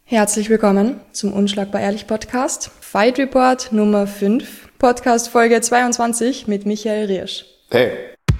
Herzlich willkommen zum Unschlagbar Ehrlich Podcast, Fight Report Nummer 5, Podcast Folge 22 mit Michael Riersch. Hey.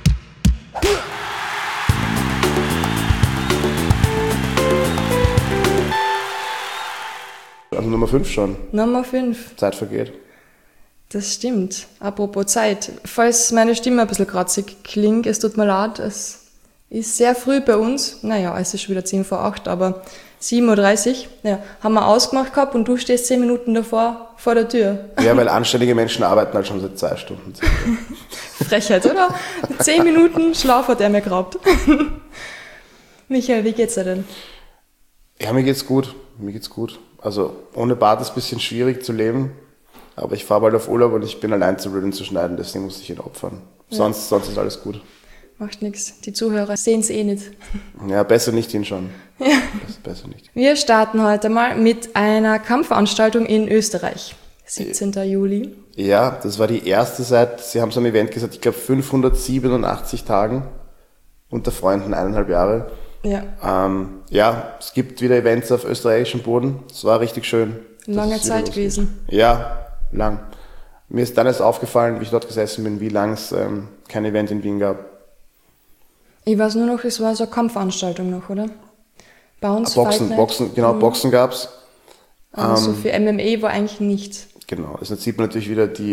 Also Nummer 5 schon. Nummer 5. Zeit vergeht. Das stimmt. Apropos Zeit. Falls meine Stimme ein bisschen kratzig klingt, es tut mir leid, es ist sehr früh bei uns. Naja, es ist schon wieder 10 vor 8, aber 7.30 Uhr. Ja, haben wir ausgemacht gehabt und du stehst 10 Minuten davor vor der Tür. Ja, weil anständige Menschen arbeiten halt schon seit 2 Stunden. Frechheit, oder? 10 Minuten Schlaf hat er mir geraubt. Michael, wie geht's dir denn? Ja, mir geht's gut. Also ohne Bart ist es ein bisschen schwierig zu leben. Aber ich fahre bald auf Urlaub und ich bin allein zu Ribbon zu schneiden, deswegen muss ich ihn opfern. Sonst ist alles gut. Macht nichts. Die Zuhörer sehen es eh nicht. Ja, besser nicht hinschauen. Ja. Besser nicht. Wir starten heute mal mit einer Kampfveranstaltung in Österreich. 17. Juli. Ja, das war die erste seit, Sie haben es am Event gesagt, ich glaube 587 Tagen unter Freunden, 1,5 Jahre. Ja. Es gibt wieder Events auf österreichischem Boden. Es war richtig schön. Lange Zeit gewesen. Ja, lang. Mir ist dann erst aufgefallen, wie ich dort gesessen bin, wie lang es kein Event in Wien gab. Ich weiß nur noch, es war so eine Kampfveranstaltung noch, oder? Bei uns Boxen gab's. So für MMA war eigentlich nichts. Genau, also jetzt sieht man natürlich wieder die,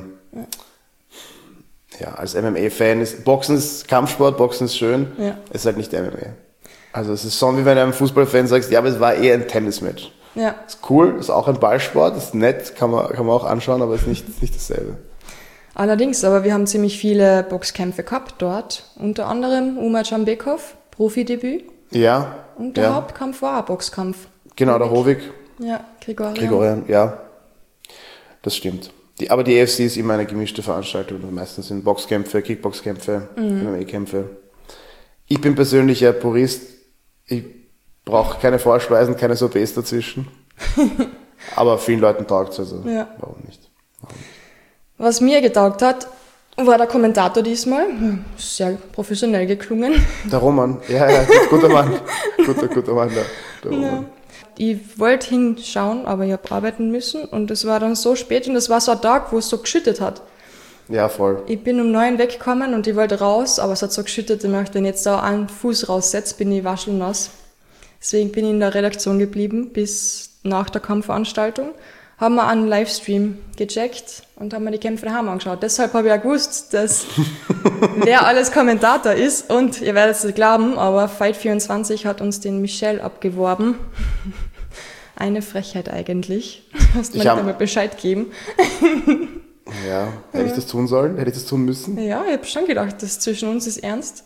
als MMA-Fan ist, Boxen ist Kampfsport, Boxen ist schön, ist halt nicht MMA. Also es ist so, wie wenn du einem Fußballfan sagst, ja, aber es war eher ein Tennismatch. Ja. Ist cool, ist auch ein Ballsport, ist nett, kann man auch anschauen, aber ist nicht dasselbe. Allerdings, aber wir haben ziemlich viele Boxkämpfe gehabt dort. Unter anderem Umar Jambekov, Profidebüt. Ja. Und der Hauptkampf war ein Boxkampf. Genau, der Hovig. Ja, Grigorian, ja. Das stimmt. Aber die EFC ist immer eine gemischte Veranstaltung. Meistens sind Boxkämpfe, Kickboxkämpfe, MMA-Kämpfe. Ich bin persönlich ein Purist. Ich brauche keine Vorspeisen, keine Sorbets dazwischen. Aber vielen Leuten taugt es, also warum nicht? Was mir getaugt hat, war der Kommentator diesmal. Sehr professionell geklungen. Der Roman, ja, guter Mann. Guter Mann, der Roman. Ich wollte hinschauen, aber ich habe arbeiten müssen und es war dann so spät und es war so ein Tag, wo es so geschüttet hat. Ja, voll. Ich bin um 9 weggekommen und ich wollte raus, aber es hat so geschüttet, wenn ich dann jetzt da einen Fuß raussetze, bin ich waschelnass. Deswegen bin ich in der Redaktion geblieben bis nach der Kampfveranstaltung. Haben wir einen Livestream gecheckt und haben mir die Kämpfe daheim angeschaut. Deshalb habe ich ja gewusst, dass wer alles Kommentator ist. Und ihr werdet es nicht glauben, aber Fight24 hat uns den Michel abgeworben. Eine Frechheit eigentlich. Du hast mir nicht einmal Bescheid gegeben. Ja, hätte ich das tun sollen? Hätte ich das tun müssen? Ja, ich habe schon gedacht, das zwischen uns ist ernst.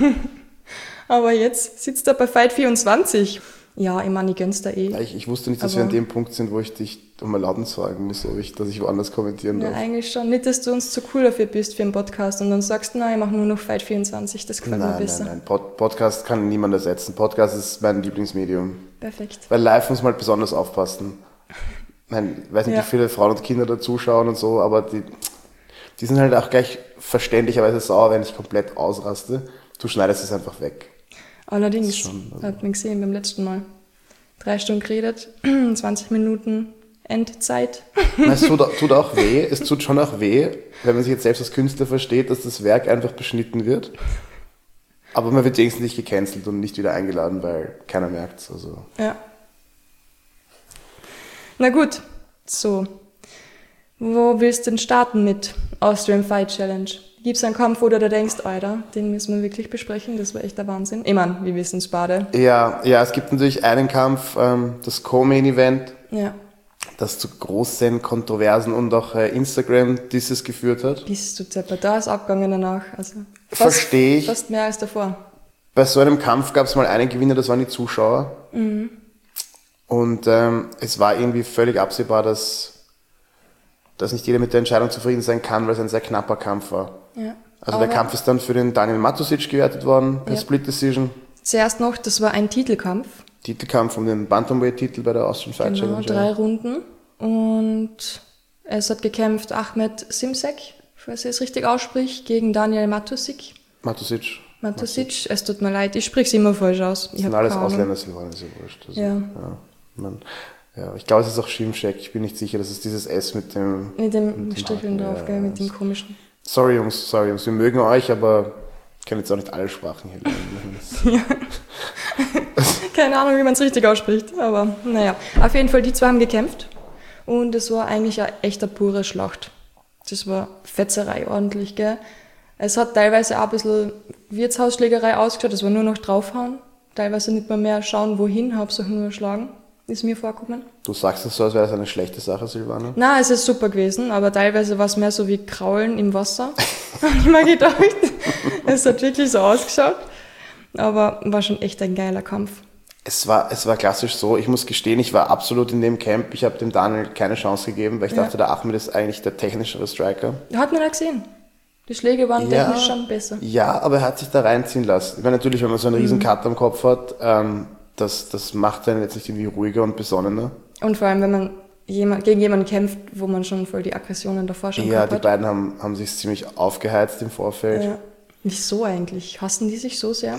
Aber jetzt sitzt er bei Fight24. Ja, ich meine, ich gönn's da eh. Ich wusste nicht, dass wir an dem Punkt sind, wo ich dich um Erlaubnis fragen muss, dass ich woanders kommentieren darf. Ja, eigentlich schon. Nicht, dass du uns zu cool dafür bist für einen Podcast und dann sagst, nein, ich mache nur noch Fight24, das gefällt mir besser. Nein. Podcast kann niemand ersetzen. Podcast ist mein Lieblingsmedium. Perfekt. Weil live muss man halt besonders aufpassen. Ich weiß nicht, wie viele Frauen und Kinder da zuschauen und so, aber die sind halt auch gleich verständlicherweise sauer, wenn ich komplett ausraste. Du schneidest es einfach weg. Allerdings, hat man gesehen beim letzten Mal. 3 Stunden geredet, 20 Minuten Endzeit. Es tut auch weh, es tut schon auch weh, wenn man sich jetzt selbst als Künstler versteht, dass das Werk einfach beschnitten wird. Aber man wird wenigstens nicht gecancelt und nicht wieder eingeladen, weil keiner merkt es. Also. Ja. Na gut, so. Wo willst du denn starten mit Austrian Fight Challenge? Gibt es einen Kampf, wo du da denkst, Alter, den müssen wir wirklich besprechen, das war echt der Wahnsinn. Ich meine, wir wissen es beide. Ja, es gibt natürlich einen Kampf, das Co-Main-Event, das zu großen Kontroversen und auch Instagram-Disses geführt hat. Bist du deppert, da ist abgegangen danach. Also verstehe ich. Fast mehr als davor. Bei so einem Kampf gab es mal einen Gewinner, das waren die Zuschauer. Mhm. Und es war irgendwie völlig absehbar, dass nicht jeder mit der Entscheidung zufrieden sein kann, weil es ein sehr knapper Kampf war. Ja. Also der Kampf ist dann für den Daniel Matusic gewertet worden, per Split Decision. Zuerst noch, das war ein Titelkampf. Titelkampf um den Bantamweight-Titel bei der Austrian Fight Challenge. 3 Runden. Und es hat gekämpft Ahmed Simsek, falls ich es richtig ausspricht, gegen Daniel Matusic. Matusic, es tut mir leid, ich spreche es immer falsch aus. Das sind alles Ausländer, Silvan, ist ja wurscht. Also, ja. Ich glaube, es ist auch Schimschek. Ich bin nicht sicher, das ist dieses S mit dem... Mit dem Stricheln drauf, ja, gell, mit dem komischen. Sorry Jungs, wir mögen euch, aber ich kann jetzt auch nicht alle Sprachen hier lernen. Keine Ahnung, wie man es richtig ausspricht, aber naja. Auf jeden Fall, die zwei haben gekämpft und es war eigentlich eine echte pure Schlacht. Das war Fetzerei ordentlich, gell. Es hat teilweise auch ein bisschen Wirtshausschlägerei ausgeschaut, es war nur noch draufhauen. Teilweise nicht mehr schauen, wohin, Hauptsache nur schlagen, ist mir vorgekommen. Du sagst es so, als wäre das eine schlechte Sache, Silvana? Na, es ist super gewesen, aber teilweise war es mehr so wie Kraulen im Wasser. Hab ich mir gedacht, es hat wirklich so ausgeschaut, aber war schon echt ein geiler Kampf. Es war klassisch so, ich muss gestehen, ich war absolut in dem Camp, ich habe dem Daniel keine Chance gegeben, weil ich dachte, der Ahmed ist eigentlich der technischere Striker. Hat man ja gesehen. Die Schläge waren technisch schon besser. Ja, aber er hat sich da reinziehen lassen. Ich meine, natürlich, wenn man so einen riesen Cut am Kopf hat, das macht einen jetzt nicht irgendwie ruhiger und besonnener. Und vor allem, wenn man gegen jemanden kämpft, wo man schon voll die Aggressionen davor schon gehabt hat. Ja, die beiden haben sich ziemlich aufgeheizt im Vorfeld. Ja. Wieso eigentlich? Hassen die sich so sehr?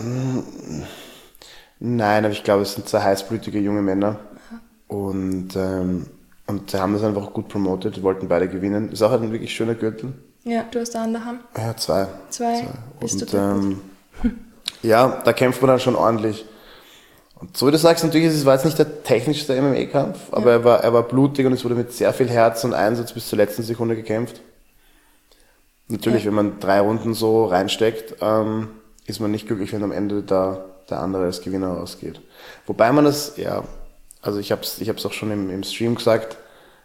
Nein, aber ich glaube, es sind zwei heißblütige junge Männer. Und sie haben das einfach gut promotet, wollten beide gewinnen. Ist auch ein wirklich schöner Gürtel. Ja, du hast da an der Hand. Ja, zwei. Bist du ja, da kämpft man dann schon ordentlich. Und so wie du sagst, natürlich, es war jetzt nicht der technischste MMA-Kampf, aber er war blutig und es wurde mit sehr viel Herz und Einsatz bis zur letzten Sekunde gekämpft. Natürlich, wenn man 3 Runden so reinsteckt, ist man nicht glücklich, wenn am Ende der andere als Gewinner rausgeht. Wobei man das, also ich hab's auch schon im Stream gesagt,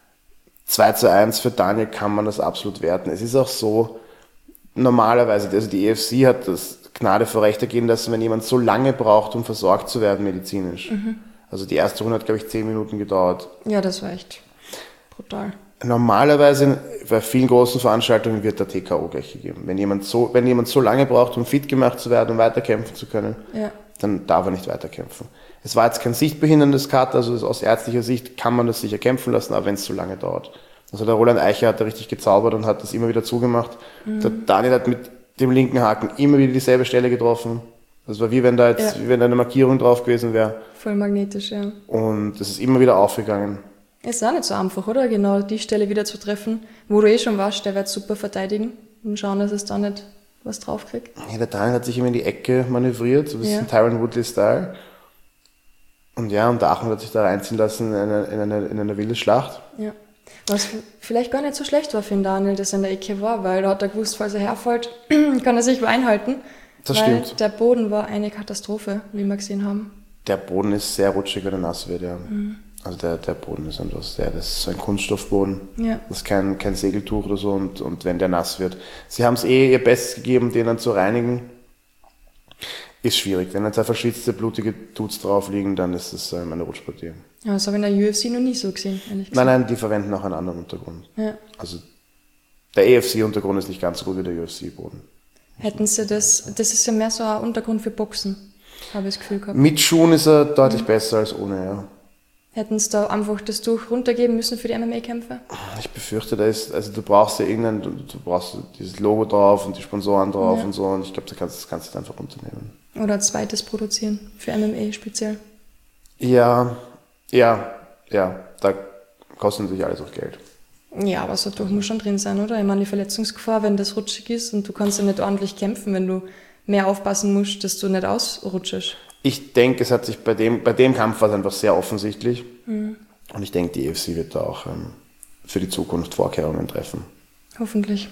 2:1 für Daniel kann man das absolut werten. Es ist auch so, normalerweise, also die EFC hat das Gnade vor Recht ergehen lassen, wenn jemand so lange braucht, um versorgt zu werden medizinisch. Also die erste Runde hat, glaube ich, 10 Minuten gedauert. Ja, das war echt brutal. Normalerweise bei vielen großen Veranstaltungen wird der TKO gleich gegeben. Wenn jemand so lange braucht, um fit gemacht zu werden, um weiterkämpfen zu können, dann darf er nicht weiterkämpfen. Es war jetzt kein sichtbehinderndes Cut, also aus ärztlicher Sicht kann man das sicher kämpfen lassen, aber wenn es zu lange dauert. Also der Roland Eicher hat da richtig gezaubert und hat das immer wieder zugemacht. Der Daniel hat mit dem linken Haken immer wieder dieselbe Stelle getroffen. Das war wie wenn da eine Markierung drauf gewesen wäre. Voll magnetisch, ja. Und das ist immer wieder aufgegangen. Ist auch nicht so einfach, oder? Genau die Stelle wieder zu treffen, wo du schon warst, der wird super verteidigen und schauen, dass es da nicht was draufkriegt. Ja, der Daniel hat sich immer in die Ecke manövriert, so ein bisschen Tyron Woodley-Style. Und der Ahmed hat sich da reinziehen lassen in eine wilde Schlacht. Ja. Was vielleicht gar nicht so schlecht war für den Daniel, dass er in der Ecke war, weil da hat er gewusst, falls er herfällt, kann er sich einhalten. Das stimmt. Der Boden war eine Katastrophe, wie wir gesehen haben. Der Boden ist sehr rutschig, wenn er nass wird, ja. Also der Boden ist einfach das ist so ein Kunststoffboden. Ja. Das ist kein Segeltuch oder so und wenn der nass wird. Sie haben es ihr Bestes gegeben, den dann zu reinigen. Ist schwierig. Wenn jetzt verschwitzte, blutige Dudes drauf liegen, dann ist das eine Rutschpartie. Ja, das habe ich in der UFC noch nie so gesehen, ehrlich gesagt. Nein, die verwenden auch einen anderen Untergrund. Ja. Also der EFC-Untergrund ist nicht ganz so gut wie der UFC-Boden. Hätten sie das ist ja mehr so ein Untergrund für Boxen, habe ich das Gefühl gehabt. Mit Schuhen ist er deutlich besser als ohne, ja. Hätten sie da einfach das Tuch runtergeben müssen für die MMA-Kämpfe? Ich befürchte, du brauchst ja du brauchst dieses Logo drauf und die Sponsoren drauf und so, und ich glaube, das kannst du einfach runternehmen. Oder ein zweites produzieren, für MMA speziell. Ja, da kostet natürlich alles auch Geld. Ja, aber so ein Tuch muss schon drin sein, oder? Ich meine, die Verletzungsgefahr, wenn das rutschig ist und du kannst ja nicht ordentlich kämpfen, wenn du mehr aufpassen musst, dass du nicht ausrutschst. Ich denke, es hat sich bei dem Kampf war es einfach sehr offensichtlich. Und ich denke, die EFC wird da auch für die Zukunft Vorkehrungen treffen. Hoffentlich.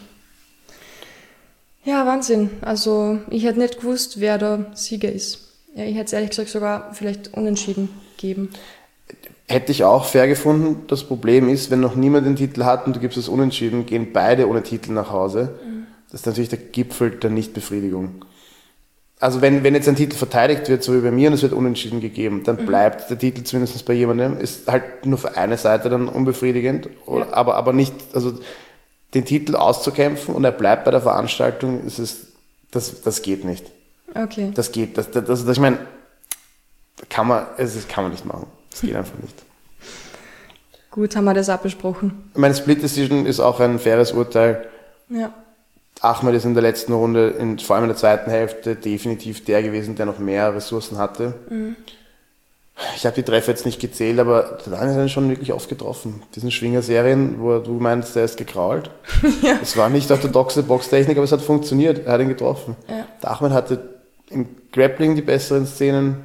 Ja, Wahnsinn. Also ich hätte nicht gewusst, wer der Sieger ist. Ja, ich hätte es ehrlich gesagt sogar vielleicht unentschieden geben. Hätte ich auch fair gefunden. Das Problem ist, wenn noch niemand den Titel hat und du gibst es unentschieden, gehen beide ohne Titel nach Hause. Das ist natürlich der Gipfel der Nichtbefriedigung. Also wenn jetzt ein Titel verteidigt wird, so wie bei mir, und es wird unentschieden gegeben, dann bleibt der Titel zumindest bei jemandem, ist halt nur für eine Seite dann unbefriedigend, aber nicht, also den Titel auszukämpfen und er bleibt bei der Veranstaltung, das geht nicht. Okay. Ich meine, kann man nicht machen. Das geht einfach nicht. Gut, haben wir das auch besprochen. Meine Split Decision ist auch ein faires Urteil. Ja. Ahmed ist in der letzten Runde, vor allem in der zweiten Hälfte, definitiv der gewesen, der noch mehr Ressourcen hatte. Ich habe die Treffer jetzt nicht gezählt, aber der Daniel hat ihn schon wirklich oft getroffen. Diesen Schwinger-Serien, wo du meinst, der ist gekrault. Ja. Es war nicht orthodoxe Boxtechnik, aber es hat funktioniert. Er hat ihn getroffen. Ja. Der Ahmed hatte im Grappling die besseren Szenen.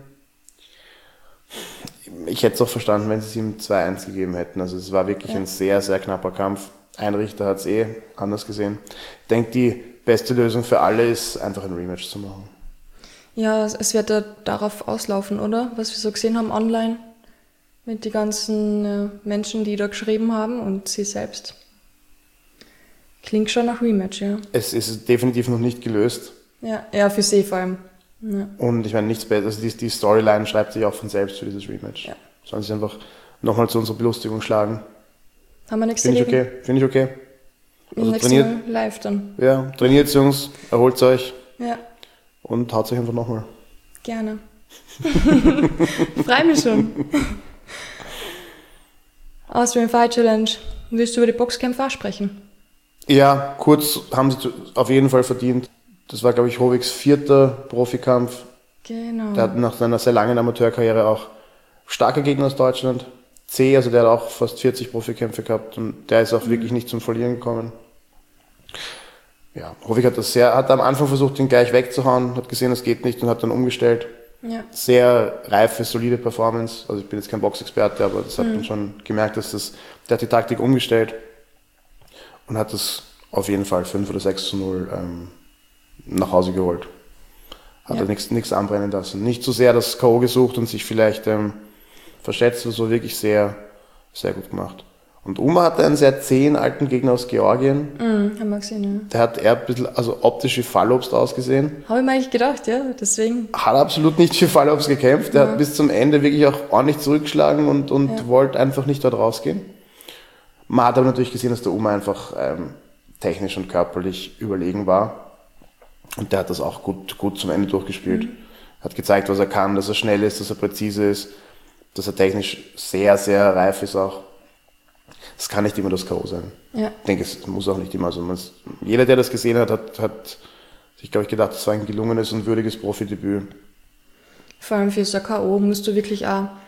Ich hätte es auch verstanden, wenn sie es ihm 2-1 gegeben hätten. Also es war wirklich ein sehr, sehr knapper Kampf. Ein Richter hat es anders gesehen. Ich denke, die beste Lösung für alle ist, einfach ein Rematch zu machen. Ja, es wird ja darauf auslaufen, oder? Was wir so gesehen haben online mit den ganzen Menschen, die da geschrieben haben und sie selbst. Klingt schon nach Rematch, ja. Es ist definitiv noch nicht gelöst. Ja, für sie vor allem. Ja. Und ich meine, nichts besser. Also die Storyline schreibt sich auch von selbst für dieses Rematch. Ja. Sollen sich einfach nochmal zu unserer Belustigung schlagen. Haben wir nichts Finde ich okay. Finde ich okay. Also nächstes Mal live dann. Ja, trainiert, Jungs, erholt euch Ja, und haut euch einfach nochmal. gerne. Freue mich schon. Austrian Fight Challenge. Willst du über die Boxkämpfe auch sprechen? Ja, kurz haben sie auf jeden Fall verdient. Das war, glaube ich, Hoviks 4. Profikampf. Genau. Der hat nach seiner sehr langen Amateurkarriere auch starke Gegner aus Deutschland. Also der hat auch fast 40 Profikämpfe gehabt und der ist auch wirklich nicht zum Verlieren gekommen. Ja, Hovig hat am Anfang versucht, ihn gleich wegzuhauen, hat gesehen, es geht nicht und hat dann umgestellt. Ja. Sehr reife, solide Performance. Also ich bin jetzt kein Boxexperte, aber das hat man schon gemerkt, der hat die Taktik umgestellt und hat das auf jeden Fall 5 oder 6-0 nach Hause geholt. Hat er nichts anbrennen lassen. Nicht so sehr das K.O. gesucht und sich vielleicht verschätzt, so wirklich sehr, sehr gut gemacht. Und Uma hatte einen sehr zähen alten Gegner aus Georgien. Haben wir gesehen, ja. Der hat eher ein bisschen, also optisch wie Fallobst ausgesehen. Habe ich mir eigentlich gedacht, ja, deswegen. Hat absolut nicht für Fallobst gekämpft. Der hat bis zum Ende wirklich auch ordentlich zurückgeschlagen und wollte einfach nicht dort rausgehen. Man hat aber natürlich gesehen, dass der Uma einfach technisch und körperlich überlegen war. Und der hat das auch gut zum Ende durchgespielt. Hat gezeigt, was er kann, dass er schnell ist, dass er präzise ist, dass er technisch sehr, sehr reif ist auch. Das kann nicht immer das K.O. sein. Ja. Ich denke, es muss auch nicht immer so. Jeder, der das gesehen hat sich, glaube ich, gedacht, es war ein gelungenes und würdiges Profidebüt. Vor allem für so ein K.O. musst du wirklich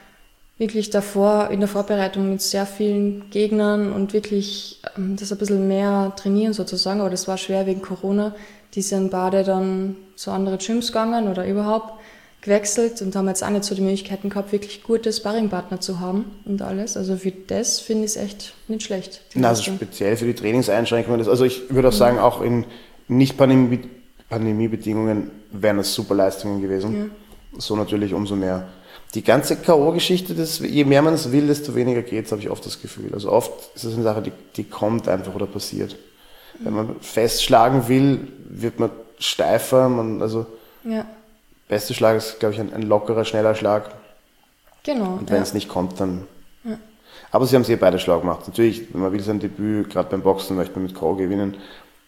davor in der Vorbereitung mit sehr vielen Gegnern und wirklich das ein bisschen mehr trainieren sozusagen. Aber das war schwer wegen Corona. Die sind beide dann zu anderen Gyms gegangen oder überhaupt gewechselt und haben jetzt auch nicht so die Möglichkeiten gehabt, wirklich gute Sparringpartner zu haben und alles. Also für das finde ich es echt nicht schlecht. Also speziell für die Trainingseinschränkungen. Also ich würde auch sagen, auch in Nicht-Pandemie-Bedingungen wären das super Leistungen gewesen. Ja. So natürlich umso mehr. Die ganze K.O.-Geschichte, je mehr man es will, desto weniger geht es, habe ich oft das Gefühl. Also oft ist es eine Sache, die kommt einfach oder passiert. Wenn man festschlagen will, wird man steifer. Beste Schlag ist, glaube ich, ein lockerer, schneller Schlag. Genau. Und wenn es nicht kommt, dann... Ja. Aber sie haben es beide schlau gemacht. Natürlich, wenn man will sein Debüt, gerade beim Boxen, möchte man mit K.O. gewinnen.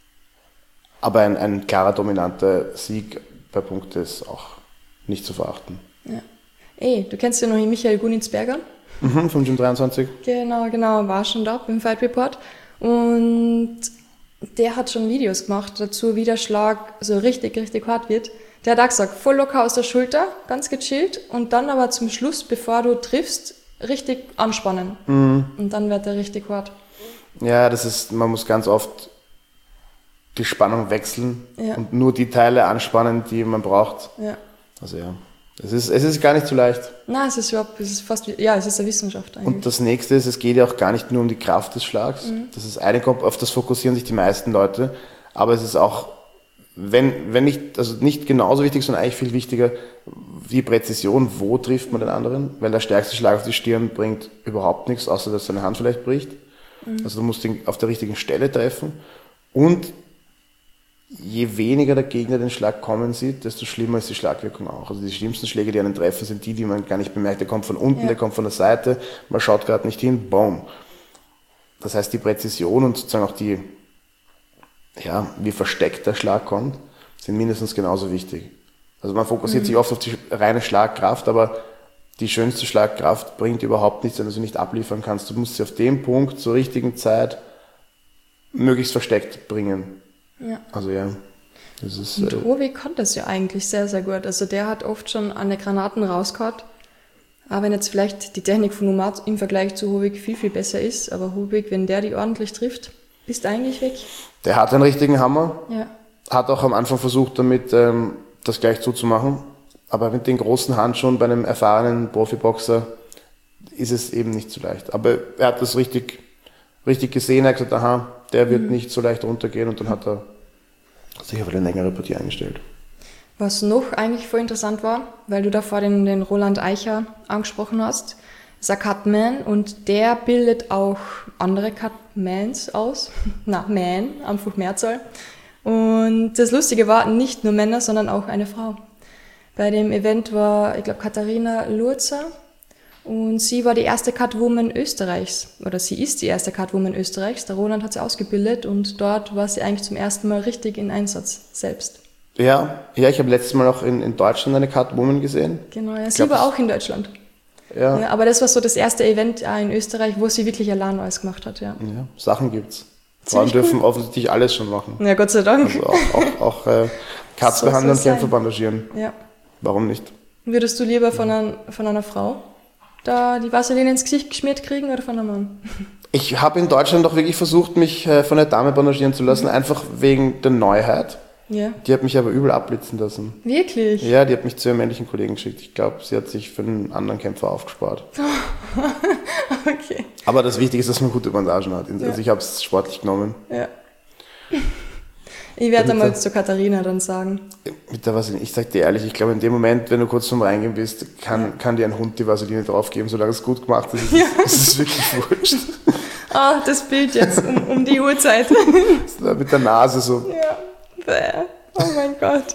Aber ein klarer, dominanter Sieg bei Punkte ist auch nicht zu verachten. Ja. Du kennst ja noch Michael Gunitzberger? Vom Gym 23. Genau, war schon da beim Fight Report. Und der hat schon Videos gemacht dazu, wie der Schlag so richtig, richtig hart wird. Der hat auch gesagt, voll locker aus der Schulter, ganz gechillt und dann aber zum Schluss, bevor du triffst, richtig anspannen. Und dann wird er richtig hart. Ja, man muss ganz oft die Spannung wechseln und nur die Teile anspannen, die man braucht. Ja. Also es ist gar nicht so leicht. Nein, es ist eine Wissenschaft eigentlich. Und das nächste ist, es geht ja auch gar nicht nur um die Kraft des Schlags. Das ist auf das fokussieren sich die meisten Leute. Aber es ist auch, wenn nicht, also nicht genauso wichtig, sondern eigentlich viel wichtiger, die Präzision, wo trifft man den anderen? Weil der stärkste Schlag auf die Stirn bringt überhaupt nichts, außer dass seine Hand vielleicht bricht. Also du musst ihn auf der richtigen Stelle treffen. Und je weniger der Gegner den Schlag kommen sieht, desto schlimmer ist die Schlagwirkung auch. Also die schlimmsten Schläge, die einen treffen, sind die man gar nicht bemerkt. Der kommt von unten, der kommt von der Seite, man schaut gerade nicht hin, boom. Das heißt, die Präzision und sozusagen auch wie versteckt der Schlag kommt, sind mindestens genauso wichtig. Also man fokussiert sich oft auf die reine Schlagkraft, aber die schönste Schlagkraft bringt überhaupt nichts, wenn du sie nicht abliefern kannst. Du musst sie auf dem Punkt zur richtigen Zeit möglichst versteckt bringen. Ja. Also das ist... Und Hovig konnte es ja eigentlich sehr, sehr gut. Also der hat oft schon an die Granaten rausgehauen. auch wenn jetzt vielleicht die Technik von Umad im Vergleich zu Hubig viel, viel besser ist, aber Hubig, wenn der die ordentlich trifft, ist eigentlich weg. Der hat einen richtigen Hammer, Ja. hat auch am Anfang versucht, damit das gleich zuzumachen, aber mit den großen Handschuhen bei einem erfahrenen Profiboxer ist es eben nicht so leicht. Aber er hat das richtig gesehen, er hat gesagt, aha, der wird nicht so leicht runtergehen und dann hat er sich auf eine längere Partie eingestellt. Was noch eigentlich voll interessant war, weil du davor den Roland Eicher angesprochen hast, ist ein Cutman und der bildet auch andere Cutmans aus. Man, einfach Mehrzahl. Und das Lustige war, nicht nur Männer, sondern auch eine Frau. Bei dem Event war, ich glaube, Katharina Lurzer und sie war die erste Cutwoman Österreichs. Oder sie ist die erste Cutwoman Österreichs. Der Roland hat sie ausgebildet und dort war sie eigentlich zum ersten Mal richtig in Einsatz selbst. Ja, ich habe letztes Mal auch in Deutschland eine Catwoman gesehen. Genau, ja, sie war auch in Deutschland. Ja. Ja, aber das war so das erste Event in Österreich, wo sie wirklich allein alles gemacht hat. Ja, Ja, Sachen gibt's. Frauen dürfen offensichtlich alles schon machen. ja, Gott sei Dank. Also auch Cuts So behandeln und soll's sein. Kämpfe bandagieren. Ja. Warum nicht? Würdest du lieber von einer Frau da die Vaseline ins Gesicht geschmiert kriegen oder von einem Mann? Ich habe in Deutschland auch wirklich versucht, mich von der Dame bandagieren zu lassen, einfach wegen der Neuheit. Ja. Die hat mich aber übel abblitzen lassen. Wirklich? Ja, die hat mich zu ihrem männlichen Kollegen geschickt. Ich glaube, sie hat sich für einen anderen Kämpfer aufgespart. Okay. Aber das Wichtige ist, dass man gute Bandagen hat. Also Ja. ich habe es sportlich genommen. Ja. Ich werde einmal zu Katharina dann sagen. Mit der Vaseline, ich sag dir ehrlich, ich glaube in dem Moment, wenn du kurz zum Reingehen bist, kann dir ein Hund die Vaseline draufgeben, solange es gut gemacht ist. Es ist wirklich wurscht. Ah, das Bild jetzt um die Uhrzeit. Mit der Nase so. Ja. Bäh. Oh mein Gott.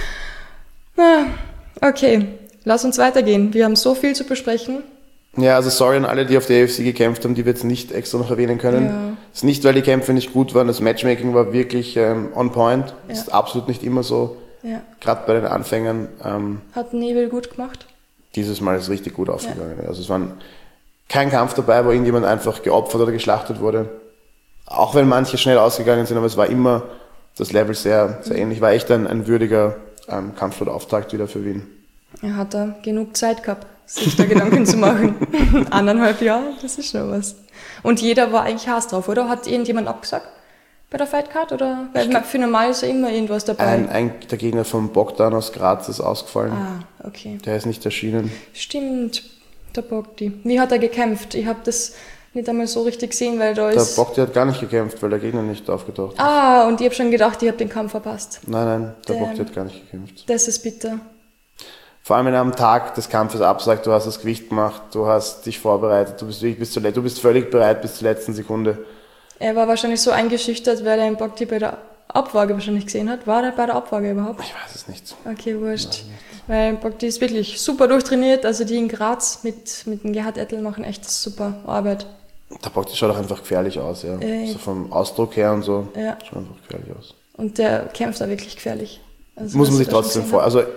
Ah, okay, lass uns weitergehen. Wir haben so viel zu besprechen. Ja, also sorry an alle, die auf der AFC gekämpft haben, die wir jetzt nicht extra noch erwähnen können. Ja. Es ist nicht, weil die Kämpfe nicht gut waren, das Matchmaking war wirklich on point. Ja. Ist absolut nicht immer so, Ja. gerade bei den Anfängern. Hat Nebel gut gemacht. Dieses Mal ist es richtig gut ausgegangen. Also es war kein Kampf dabei, wo irgendjemand einfach geopfert oder geschlachtet wurde. Auch wenn manche schnell ausgegangen sind, aber es war immer das Level sehr, sehr ähnlich. War echt ein würdiger Kampfsportauftakt wieder für Wien. Er hat da genug Zeit gehabt, sich da Gedanken zu machen. 1,5 Jahre, das ist schon was. Und jeder war eigentlich heiß drauf, oder? Hat irgendjemand abgesagt bei der Fightcard? Oder? Weil für normal ist ja immer irgendwas dabei. Der Gegner von Bogdan aus Graz ist ausgefallen. Ah, okay. Der ist nicht erschienen. Stimmt, der Bogdi. Wie hat er gekämpft? Ich habe das nicht einmal so richtig gesehen, weil da Der ist... Bogdan hat gar nicht gekämpft, weil der Gegner nicht aufgetaucht ist. Ah, und ich habe schon gedacht, ich habe den Kampf verpasst. Nein, der Damn. Bogdan hat gar nicht gekämpft. Das ist bitter. Vor allem, wenn er am Tag des Kampfes absagt, du hast das Gewicht gemacht, du hast dich vorbereitet, du bist völlig bereit bis zur letzten Sekunde. Er war wahrscheinlich so eingeschüchtert, weil er den Bogdi bei der Abwaage wahrscheinlich gesehen hat. War der bei der Abwaage überhaupt? Ich weiß es nicht. Okay, wurscht. Weil Bogdi ist wirklich super durchtrainiert. Also die in Graz mit dem Gerhard Ettel machen echt super Arbeit. Der Bogdan schaut auch einfach gefährlich aus, ja. Ey. So vom Ausdruck her und so. Ja. Schaut einfach gefährlich aus. Und der kämpft da wirklich gefährlich. Also, Muss was man sich ich da schon trotzdem gesehen vor. Also,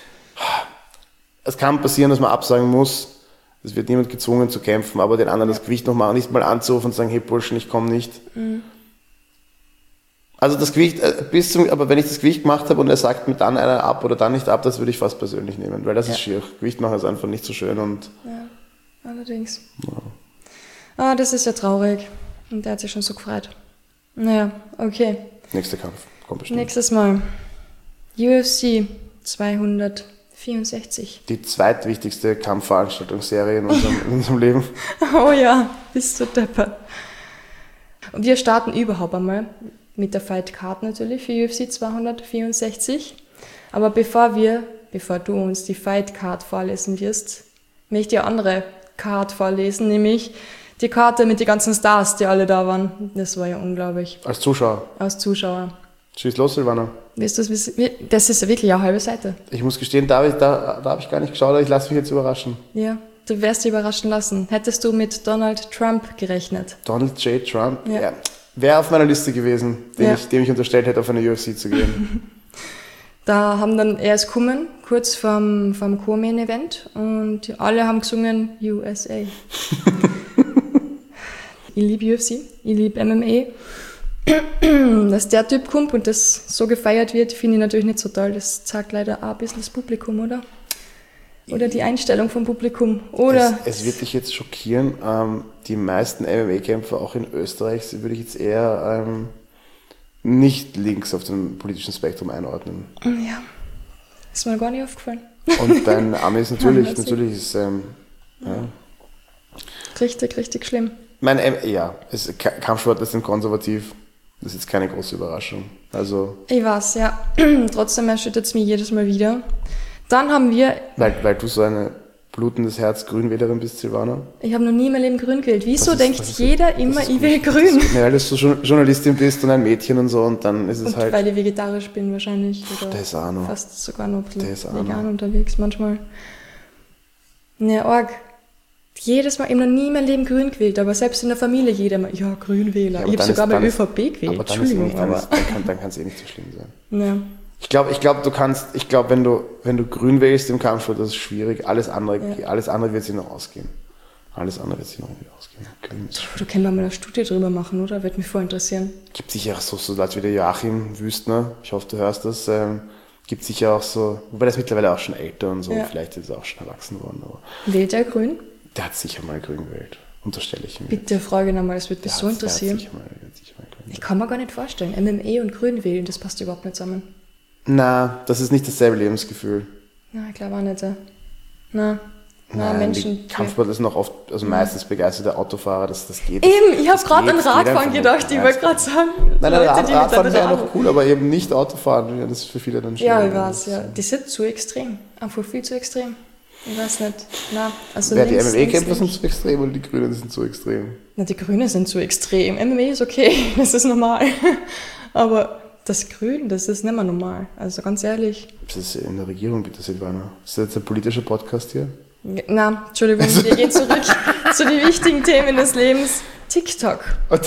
es kann passieren, dass man absagen muss. Es wird niemand gezwungen zu kämpfen, aber den anderen das Gewicht noch mal nicht mal anzurufen und sagen, hey Burschen, ich komme nicht. Also das Gewicht, aber wenn ich das Gewicht gemacht habe und er sagt mir dann einer ab oder dann nicht ab, das würde ich fast persönlich nehmen, weil das ist schier. Gewicht machen ist einfach nicht so schön und Ja, allerdings. Ah, das ist ja traurig. Und der hat sich schon so gefreut. Naja, okay. nächster Kampf kommt bestimmt. Nächstes Mal. UFC 264. Die zweitwichtigste Kampfveranstaltungsserie in unserem Leben. Oh ja, bist du deppert. Und wir starten überhaupt einmal mit der Fight Card natürlich für UFC 264. Aber bevor du uns die Fight Card vorlesen wirst, möchte ich eine andere Card vorlesen, nämlich die Karte mit den ganzen Stars, die alle da waren. Das war ja unglaublich. Als Zuschauer. Als Zuschauer. Schieß los, Silvana. Willst du es wissen? Das ist wirklich eine halbe Seite. Ich muss gestehen, da habe ich gar nicht geschaut, aber ich lasse mich jetzt überraschen. Ja, du wirst dich überraschen lassen. Hättest du mit Donald Trump gerechnet? Donald J. Trump? Ja. Wäre auf meiner Liste gewesen, Ja. dem ich unterstellt hätte, auf eine UFC zu gehen. Da haben dann erst gekommen, kurz vom Co-Main-Event, und alle haben gesungen USA. Ich liebe UFC, ich liebe MMA. Dass der Typ kommt und das so gefeiert wird, finde ich natürlich nicht so toll. Das zeigt leider auch ein bisschen das Publikum, oder? Oder die Einstellung vom Publikum. Oder Es wird dich jetzt schockieren, die meisten MMA-Kämpfer, auch in Österreich, würde ich jetzt eher nicht links auf dem politischen Spektrum einordnen. ja, ist mir gar nicht aufgefallen. Und bei den Amis natürlich ist ja. Richtig, richtig schlimm. Kampfsportler sind konservativ. Das ist jetzt keine große Überraschung. Also, Ich weiß, ja. Trotzdem erschüttert es mich jedes Mal wieder. Dann haben wir, weil du so eine blutendes Herz Grünwählerin bist, Silvana. ich habe noch nie in meinem Leben grün gewählt. Wieso Das denkt ist jeder immer, ist ich will gut. grün? Ja, weil du so Journalistin bist und ein Mädchen und so und dann ist es Und halt. weil ich vegetarisch bin wahrscheinlich. Oder Das auch noch. fast sogar noch ein Das bisschen auch vegan noch. unterwegs manchmal. Ja, arg. Jedes Mal, ich habe noch nie in meinem Leben grün gewählt, aber selbst in der Familie jeder mal, ja, Grünwähler. Ja, Ich habe dann sogar ist- bei dann ist- ÖVP gewählt, Aber dann, Entschuldigung. dann kann es eh nicht so schlimm sein. Ja. Ich glaube, wenn du grün wählst im Kampfsport, das ist schwierig. Alles andere wird sich noch ausgehen. Alles andere wird sich noch irgendwie ausgehen. Grün ist Du können wir mal eine Studie drüber machen, oder? Würde mich voll interessieren. gibt sicher auch so Leute wie der Joachim Wüstner, ich hoffe, du hörst das, gibt sicher auch so, wobei das mittlerweile auch schon älter und so, Ja. vielleicht ist er auch schon erwachsen worden, aber Wählt er grün? der hat sicher mal grün gewählt, unterstelle ich ihm. Bitte frage ihn einmal, das würde mich so interessieren. Der hat sicher mal grün Ich kann mir gar nicht vorstellen. MMA und grün wählen, das passt überhaupt nicht zusammen. Na, das ist nicht dasselbe Lebensgefühl. Na, ich glaube auch nicht. Na, Nein, Menschen. die Kampfsportler sind auch oft, also meistens begeisterte Autofahrer, das geht. Eben, ich habe Das gerade an geht Radfahren einfach gedacht, nicht. ich wollte gerade sagen. Nein, Leute, die mit Radfahren einem wäre Rad- noch cool, aber eben nicht Autofahren, ja, das ist für viele dann schwierig. Ja, ich weiß, ja. Die sind zu extrem. Einfach viel zu extrem. Ich weiß nicht. Na, also Ja, die links, MMA-Kämpfer links, sind links. zu extrem und die Grünen sind zu extrem. Na, die Grünen sind zu extrem. MMA ist okay, das ist normal. Aber das Grün, das ist nicht mehr normal. Also ganz ehrlich. Das ist in der Regierung, bitte, Silvana. Ist das jetzt ein politischer Podcast hier? Na, Entschuldigung, wir gehen zurück zu den wichtigen Themen des Lebens. TikTok.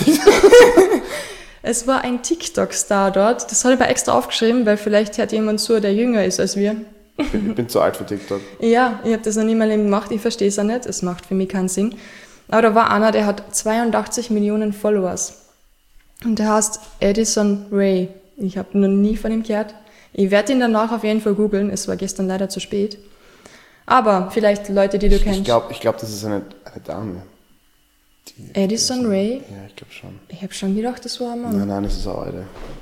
Es war ein TikTok-Star dort. Das habe ich aber extra aufgeschrieben, weil vielleicht hört jemand zu, der jünger ist als wir. Ich bin zu alt für TikTok. Ja, ich habe das noch nie in meinem Leben gemacht. Ich verstehe es auch nicht. Es macht für mich keinen Sinn. Aber da war einer, der hat 82 Millionen Followers. Und der heißt Addison Rae. Ich habe noch nie von ihm gehört. Ich werde ihn danach auf jeden Fall googeln. Es war gestern leider zu spät. Aber vielleicht Leute, die du Ich kennst. glaube, das ist eine Dame. Addison Rae? Ja, ich glaube schon. Ich habe schon gedacht, das war ein Mann. Nein, das ist eine alte.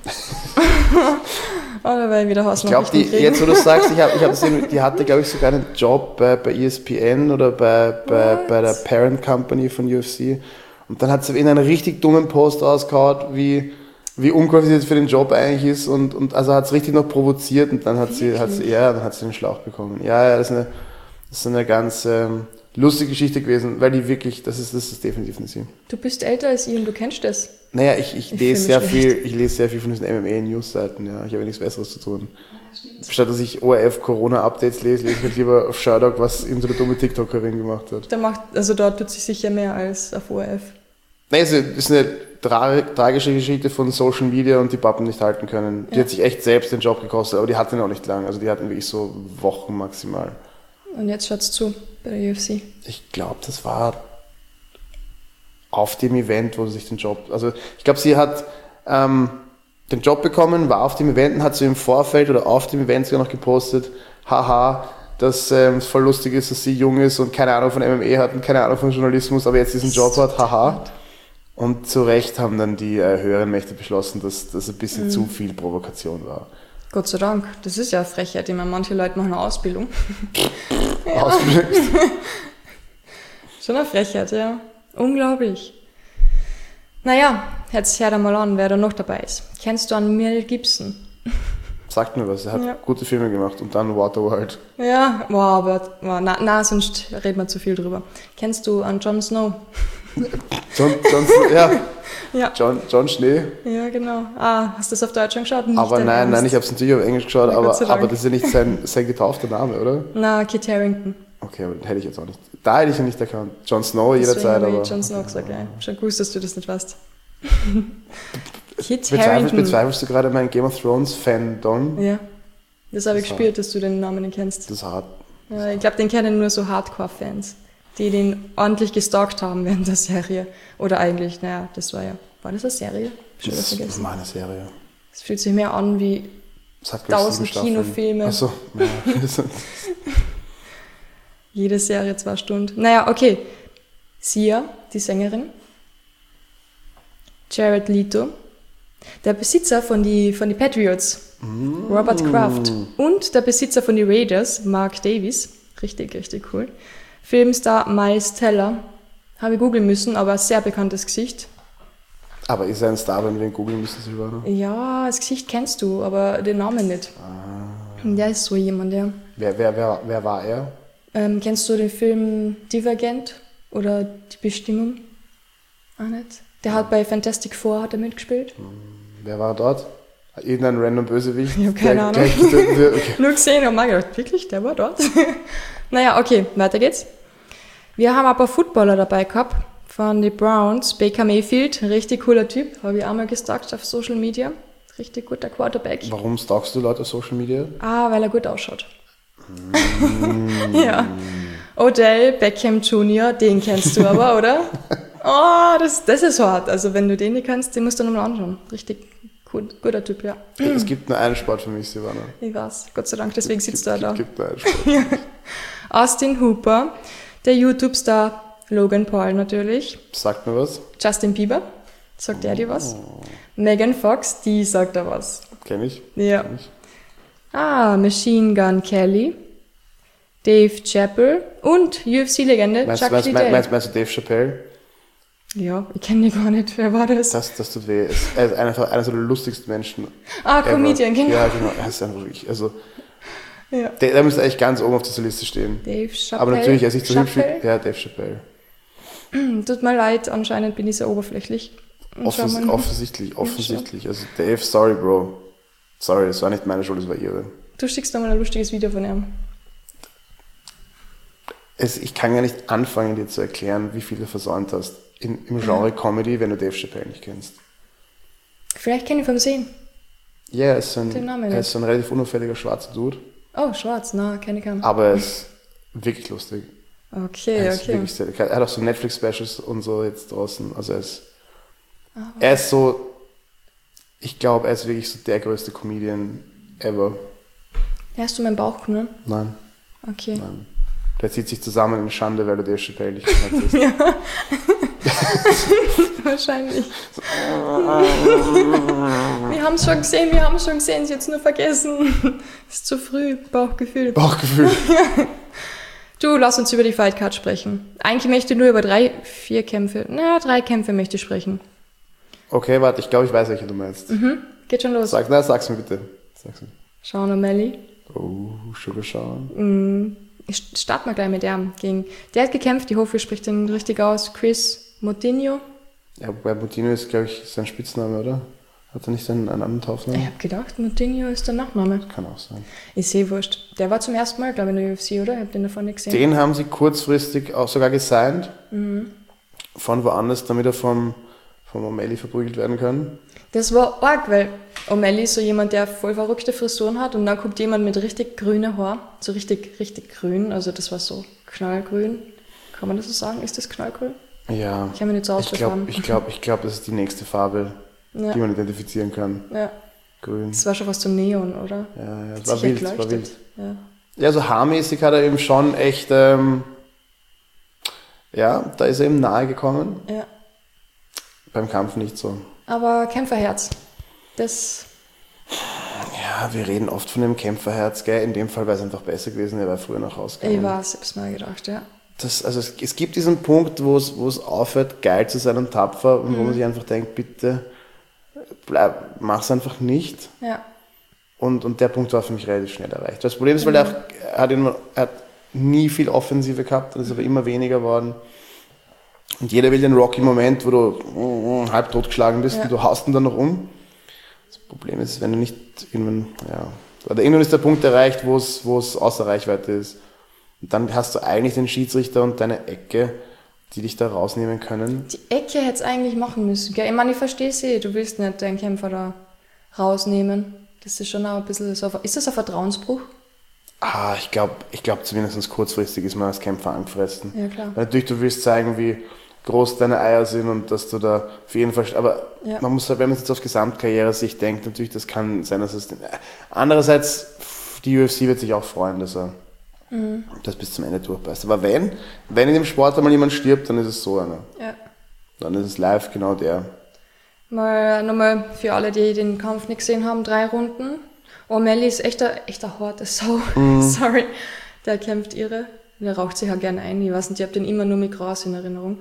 Oder weil ich wieder Ich glaube, Hausnachrichten kriegen. jetzt wo du sagst, ich hab gesehen, die hatte, glaube ich, sogar einen Job bei ESPN oder bei der Parent Company von UFC. Und dann hat sie in einen richtig dummen Post rausgehauen, wie unqualifiziert für den Job eigentlich ist und also hat es richtig noch provoziert und dann hat sie den Schlauch bekommen. Ja, das ist eine ganz lustige Geschichte gewesen, weil die wirklich, das ist definitiv nicht sie. Du bist älter als ich und du kennst das. Naja, ich fühl lese mich sehr viel von diesen MMA-News-Seiten, ja. Ich habe ja nichts Besseres zu tun. Statt dass ich ORF-Corona-Updates lese ich halt lieber auf Sherdog, was irgendeine dumme TikTokerin gemacht hat. Dort tut sich sicher mehr als auf ORF. Nein, es ist eine tragische Geschichte von Social Media und die Pappen nicht halten können. Die hat sich echt selbst den Job gekostet, aber die hatte ihn auch nicht lang. Also die hatten wirklich so Wochen maximal. Und jetzt schaut's zu bei der UFC. Ich glaube, das war auf dem Event, wo sie sich den Job... Also ich glaube, sie hat den Job bekommen, war auf dem Event und hat sie im Vorfeld oder auf dem Event sogar noch gepostet, haha, dass es voll lustig ist, dass sie jung ist und keine Ahnung von MMA hat und keine Ahnung von Journalismus, aber jetzt diesen Job hat, haha. Und zu Recht haben dann die höheren Mächte beschlossen, dass das ein bisschen zu viel Provokation war. Gott sei Dank. Das ist ja eine Frechheit. Ich meine, manche Leute machen eine Ausbildung. Ausgelöst. Schon eine Frechheit, ja. Unglaublich. Naja, jetzt hör da mal an, wer da noch dabei ist. Kennst du an Mel Gibson? Sagt mir was, er hat Ja. gute Filme gemacht und dann Waterworld. Ja, wow, aber sonst reden wir zu viel drüber. Kennst du an Jon Snow? Ja. John Schnee. Ja, genau. Hast du das auf Deutsch schon geschaut? Nicht Aber dein nein, Ernst? ich habe es natürlich auf Englisch geschaut, Na, Gott sei Dank. aber das ist ja nicht sein getaufter Name, oder? Na, Kit Harington. Okay, aber den hätte ich jetzt auch nicht. Da hätte ich ihn nicht erkannt. Jon Snow jederzeit, Deswegen habe aber. ich Jon Snow gesagt, ja. Schon gewusst, dass du das nicht weißt. Kit Harington. Bezweifelst du gerade mein Game of Thrones Fandom? Ja. Das habe ich Das gespürt, dass du den Namen nicht kennst. Das ist hart. Ja, ich glaube, den kennen nur so Hardcore-Fans, die den ordentlich gestalkt haben während der Serie. Oder eigentlich, naja, das war das eine Serie? Schon wieder Das ist vergessen. meine Serie. Es fühlt sich mehr an wie Das hat, glaub ich, 1000 7 Staffeln. Kinofilme. Achso, ja. Jede Serie 2 Stunden. Naja, okay. Sia, die Sängerin. Jared Leto. Der Besitzer von die Patriots. Robert Kraft. Und der Besitzer von die Raiders, Mark Davis. Richtig, richtig cool. Filmstar Miles Teller. Habe ich googeln müssen, aber sehr bekanntes Gesicht. Aber ist er ein Star, wenn wir ihn googeln müssen, Silvana? Ja, das Gesicht kennst du, aber den Namen nicht. Der ist so jemand, ja. Wer war er? Kennst du den Film Divergent oder Die Bestimmung? Auch nicht. Der hat bei Fantastic Four hat er mitgespielt. Wer war dort? Irgendein random Bösewicht? Ich habe keine Ahnung. Okay. Nur gesehen und mal gedacht, wirklich, der war dort? Naja, okay, weiter geht's. Wir haben ein paar Footballer dabei gehabt von den Browns. Baker Mayfield, richtig cooler Typ, habe ich auch mal gestalkt auf Social Media. Richtig guter Quarterback. Warum stalkst du Leute auf Social Media? Weil er gut ausschaut. Ja. Odell Beckham Jr., den kennst du aber, oder? Oh, das ist hart. Also wenn du den nicht kennst, den musst du nochmal anschauen. Richtig guter Typ, ja. Es gibt nur einen Sport für mich, Silvana. Ich weiß, Gott sei Dank, deswegen sitzt er da. Es gibt nur einen Sport. Ja. Austin Hooper, der YouTube-Star Logan Paul natürlich. Sagt mir was? Justin Bieber, sagt er dir was? Megan Fox, die sagt da was. Kenn ich. Ja. Kenn ich. Machine Gun Kelly, Dave Chappelle und UFC-Legende Chuck Liddell. Meinst du Dave Chappelle? Ja, ich kenne den gar nicht. Wer war das? Das tut weh. Er ist einer der lustigsten Menschen. Comedian, genau. Ja, genau. Er ist einfach wirklich, also, Ja. der müsste eigentlich ganz oben auf dieser Liste stehen. Dave Chappelle. Aber natürlich, er ist nicht so hübsch Chappelle? wie, ja, Dave Chappelle. Tut mir leid, anscheinend bin ich sehr oberflächlich. Offensichtlich. Also, Dave, sorry, Bro. Sorry, das war nicht meine Schuld, das war ihre. Du schickst doch mal ein lustiges Video von ihm. Ich kann gar nicht anfangen, dir zu erklären, wie viel du versäumt hast im Genre Comedy, wenn du Dave Chappelle nicht kennst. Vielleicht kenne ich vom Sehen. Ja, er ist so Den Namen ein relativ unauffälliger schwarzer Dude, Oh, schwarz, na, kenne ich keinen. aber er ist wirklich lustig. Okay, Er ist okay. wirklich sehr, er hat auch so Netflix-Specials und so jetzt draußen. Also er ist so, ich glaube, er ist wirklich so der größte Comedian ever. Hast du meinen Bauch genommen? Nein. Okay. Der zieht sich zusammen in Schande, weil du Dave Chappelle nicht gehört hast. Ja. Wahrscheinlich. Wir haben es schon gesehen, sie hat es nur vergessen. Ist zu früh, Bauchgefühl. Bauchgefühl. Du, lass uns über die Fightcard sprechen. Eigentlich möchte ich nur über 3 Kämpfe möchte ich sprechen. Okay, warte, ich glaube, ich weiß, welche du meinst. Geht schon los. Sag's mir bitte. Sean O'Malley. Oh, Sugar Sean. Starten wir gleich mit dem. Der hat gekämpft, ich hoffe, ich spreche den richtig aus. Chris Moutinho. Ja, wobei Moutinho ist, glaube ich, sein Spitzname, oder? Hat er nicht einen anderen Taufnamen? Ich habe gedacht, Moutinho ist der Nachname. Kann auch sein. Ich sehe wurscht. Der war zum ersten Mal, glaube ich, in der UFC, oder? Ich habe den davon nicht gesehen. Den haben sie kurzfristig auch sogar gesigned. Von woanders, damit er vom O'Malley verprügelt werden kann. Das war arg, weil O'Malley ist so jemand, der voll verrückte Frisuren hat und dann kommt jemand mit richtig grünem Haar, so richtig, richtig grün, also das war so knallgrün. Kann man das so sagen? Ist das knallgrün? Ja. Ich habe mich nicht so ausgefahren. Ich glaube, das ist die nächste Farbe, Ja. die man identifizieren kann. Ja, Grün. das war schon fast so Neon, oder? Ja, es Hat war sicher wild, es war geleuchtet. wild. Ja. Ja, so haarmäßig hat er eben schon echt, da ist er ihm nahe gekommen. Ja. Beim Kampf nicht so. Aber Kämpferherz, das... Ja, wir reden oft von dem Kämpferherz, gell? In dem Fall wäre es einfach besser gewesen, er wäre früher noch rausgegangen. Ich weiß, ich hab's mir gedacht, ja. Es gibt diesen Punkt, wo es aufhört, geil zu sein und tapfer und wo man sich einfach denkt, bitte mach's einfach nicht. Ja. Und der Punkt war für mich relativ schnell erreicht. Das Problem ist, weil er hat nie viel Offensive gehabt, das ist aber immer weniger geworden. Und jeder will den Rocky-Moment, wo du halb totgeschlagen bist und du haust ihn dann noch um. Das Problem ist, wenn du nicht irgendwann ist der Punkt erreicht, wo es außer Reichweite ist. Und dann hast du eigentlich den Schiedsrichter und deine Ecke, die dich da rausnehmen können. Die Ecke hätte es eigentlich machen müssen, gell? Ich meine, ich verstehe sie, du willst nicht deinen Kämpfer da rausnehmen. Das ist schon auch ein bisschen so... Ist das ein Vertrauensbruch? Ich glaube zumindest kurzfristig ist man als Kämpfer angefressen. Ja, klar. Weil natürlich, du willst zeigen, wie groß deine Eier sind und dass du da auf jeden Fall... Aber man muss halt, wenn man jetzt auf Gesamtkarriere-Sicht denkt, natürlich, das kann sein, dass es... Andererseits, die UFC wird sich auch freuen, dass er das bis zum Ende durchbeißt. Aber wenn in dem Sport einmal jemand stirbt, dann ist es so einer. Ja. Dann ist es live genau der. Nochmal für alle, die den Kampf nicht gesehen haben, 3 Runden. O'Malley ist echt eine harte Sau. Sorry. Der kämpft irre. Der raucht sich ja gerne ein. Ich weiß nicht, ich habe den immer nur mit Gras in Erinnerung.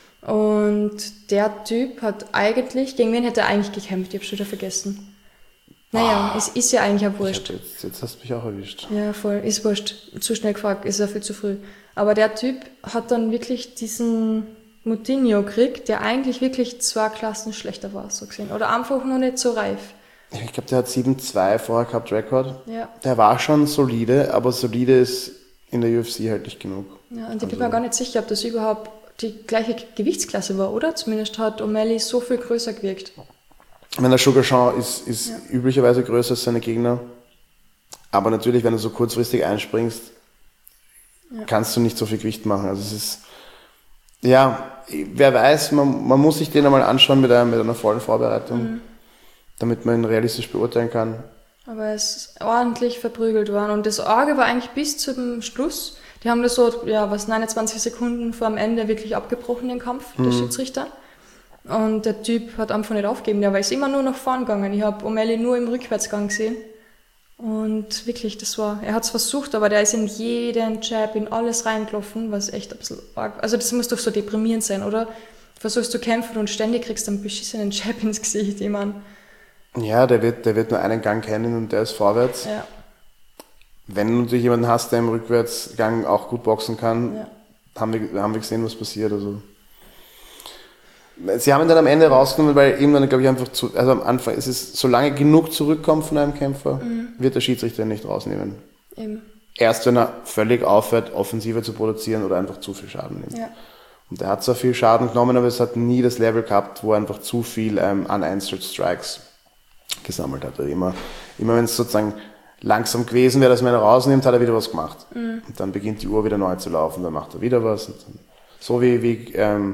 Und der Typ hat eigentlich, gegen wen hätte er eigentlich gekämpft? Ich habe schon wieder vergessen. Naja, es ist ja eigentlich auch wurscht. Jetzt hast du mich auch erwischt. Ja, voll. Ist wurscht. Zu schnell gefragt. Ist ja viel zu früh. Aber der Typ hat dann wirklich diesen Moutinho gekriegt, der eigentlich wirklich 2 Klassen schlechter war, so gesehen. Oder einfach noch nicht so reif. Ich glaube, der hat 7-2 vorher gehabt, Rekord. Ja. Der war schon solide, aber solide ist in der UFC halt nicht genug. Ja, und ich bin mir gar nicht sicher, ob das überhaupt die gleiche Gewichtsklasse war, oder? Zumindest hat O'Malley so viel größer gewirkt. Wenn der Sugar Sean ist üblicherweise größer als seine Gegner. Aber natürlich, wenn du so kurzfristig einspringst, kannst du nicht so viel Gewicht machen. Also es ist, ja, wer weiß, man muss sich den einmal anschauen mit einer vollen Vorbereitung, damit man ihn realistisch beurteilen kann. Aber es ist ordentlich verprügelt worden. Und das Arge war eigentlich bis zum Schluss. Die haben das so, 29 Sekunden vor dem Ende wirklich abgebrochen, den Kampf, der Schiedsrichter. Und der Typ hat einfach nicht aufgegeben. Der war jetzt immer nur nach vorn gegangen. Ich habe O'Malley nur im Rückwärtsgang gesehen. Und wirklich, er hat es versucht, aber der ist in jeden Jab, in alles reingelaufen, was echt ein bisschen arg, also das muss doch so deprimierend sein, oder? Du versuchst zu kämpfen und ständig kriegst einen beschissenen Jab ins Gesicht, ich mein. Ja, der wird nur einen Gang kennen und der ist vorwärts. Ja. Wenn du natürlich jemanden hast, der im Rückwärtsgang auch gut boxen kann, haben wir gesehen, was passiert. Also. Sie haben ihn dann am Ende rausgenommen, weil ihm dann, glaube ich, also am Anfang ist es, solange genug zurückkommt von einem Kämpfer, wird der Schiedsrichter ihn nicht rausnehmen. Eben. Erst wenn er völlig aufhört, Offensive zu produzieren oder einfach zu viel Schaden nimmt. Ja. Und er hat zwar viel Schaden genommen, aber es hat nie das Level gehabt, wo er einfach zu viel unanswered Strikes gesammelt hat. Also immer wenn es sozusagen langsam gewesen wäre, dass man ihn rausnimmt, hat er wieder was gemacht. Und dann beginnt die Uhr wieder neu zu laufen, dann macht er wieder was. Und dann, so wie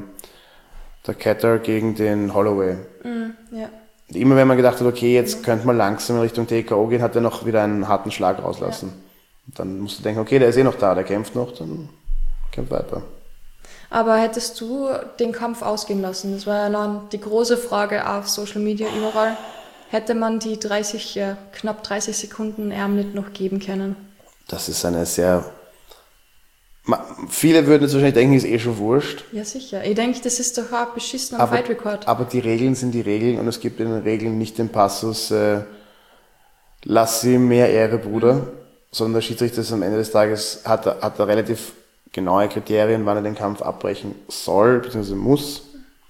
der Ketter gegen den Holloway. Ja. Und immer wenn man gedacht hat, okay, jetzt könnte man langsam in Richtung TKO gehen, hat er noch wieder einen harten Schlag rauslassen. Ja. Und dann musst du denken, okay, der ist eh noch da, der kämpft noch, dann kämpft weiter. Aber hättest du den Kampf ausgehen lassen? Das war ja dann die große Frage auf Social Media überall. Hätte man die knapp 30 Sekunden Ärm nicht noch geben können? Das ist eine sehr... Viele würden jetzt wahrscheinlich denken, ist eh schon wurscht. Ja, sicher. Ich denke, das ist doch auch beschissen am Fight Record. Aber die Regeln sind die Regeln und es gibt in den Regeln nicht den Passus, lass sie mehr Ehre, Bruder, sondern der Schiedsrichter ist am Ende des Tages, hat er relativ genaue Kriterien, wann er den Kampf abbrechen soll, bzw. muss.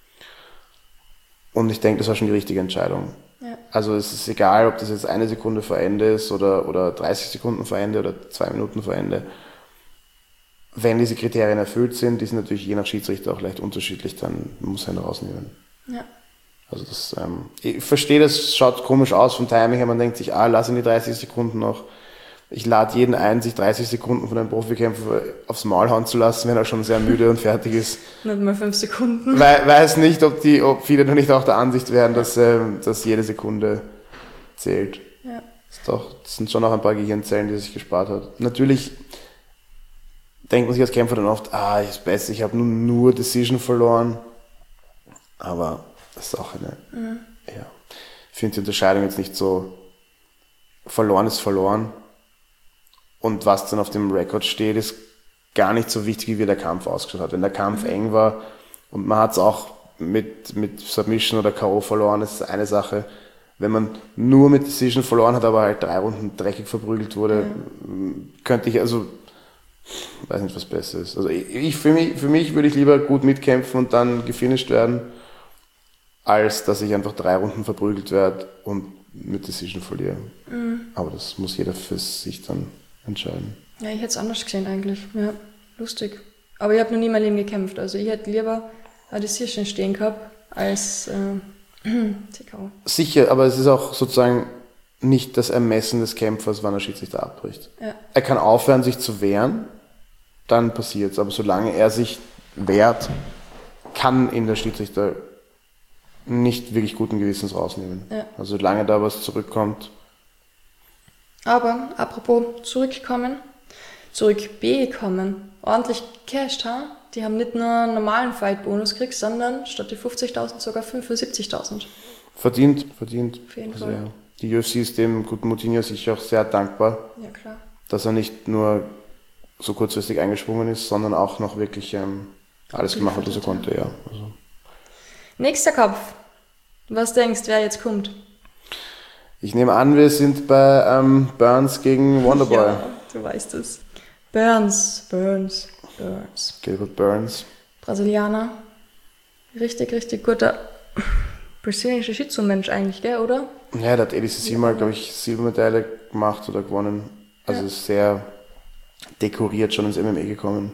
Und ich denke, das war schon die richtige Entscheidung. Ja. Also es ist egal, ob das jetzt 1 Sekunde vor Ende ist oder 30 Sekunden vor Ende oder 2 Minuten vor Ende. Wenn diese Kriterien erfüllt sind, die sind natürlich je nach Schiedsrichter auch leicht unterschiedlich, dann muss er ihn rausnehmen. Ja. Also das, ich verstehe, das schaut komisch aus vom Timing her, man denkt sich, lass ihn die 30 Sekunden noch. Ich lade jeden ein, sich 30 Sekunden von einem Profikämpfer aufs Maul hauen zu lassen, wenn er schon sehr müde und fertig ist. Nicht mal 5 Sekunden. Weiß nicht, ob viele noch nicht auch der Ansicht wären, dass jede Sekunde zählt. Ja. Das sind schon auch ein paar Gehirnzellen, die sich gespart hat. Natürlich denkt man sich als Kämpfer dann oft, ist besser, ich habe nur Decision verloren. Aber das ist auch ich finde die Unterscheidung jetzt nicht so, verloren ist verloren. Und was dann auf dem Rekord steht, ist gar nicht so wichtig, wie der Kampf ausgeschaut hat. Wenn der Kampf eng war und man hat es auch mit Submission oder K.O. verloren, ist eine Sache. Wenn man nur mit Decision verloren hat, aber halt 3 Runden dreckig verprügelt wurde, könnte ich, also weiß nicht, was besser ist. Also für mich würde ich lieber gut mitkämpfen und dann gefinisht werden, als dass ich einfach 3 Runden verprügelt werde und mit Decision verliere. Aber das muss jeder für sich dann entscheiden. Ja, ich hätte es anders gesehen eigentlich. Ja, lustig. Aber ich habe noch nie in meinem Leben gekämpft. Also ich hätte lieber eine Decision stehen gehabt als TKO. Sicher, aber es ist auch sozusagen nicht das Ermessen des Kämpfers, wann der Schiedsrichter abbricht. Ja. Er kann aufhören, sich zu wehren, dann passiert es. Aber solange er sich wehrt, kann ihn der Schiedsrichter nicht wirklich guten Gewissens rausnehmen. Ja. Also solange da was zurückkommt. Aber apropos zurückkommen, zurück bekommen. Ordentlich Cash, ha? Die haben nicht nur einen normalen Fight-Bonus gekriegt, sondern statt die 50.000 sogar 75.000. Verdient. Auf jeden Fall. Ja, die UFC ist dem guten Moutinho sicher auch sehr dankbar, Ja, klar. dass er nicht nur so kurzfristig eingesprungen ist, sondern auch noch wirklich alles gemacht hat, was er konnte. Ja. Also. Nächster Kampf. Was denkst du, wer jetzt kommt? Ich nehme an, wir sind bei Burns gegen Wonderboy. Ja, du weißt es. Burns. Gilbert Burns. Brasilianer. Richtig guter brasilianischer Jiu-Jitsu-Mensch eigentlich, gell, oder? Ja, der hat ADCC mal, glaube ich, Silbermedaille gemacht oder gewonnen. Also ist sehr dekoriert schon ins MMA gekommen.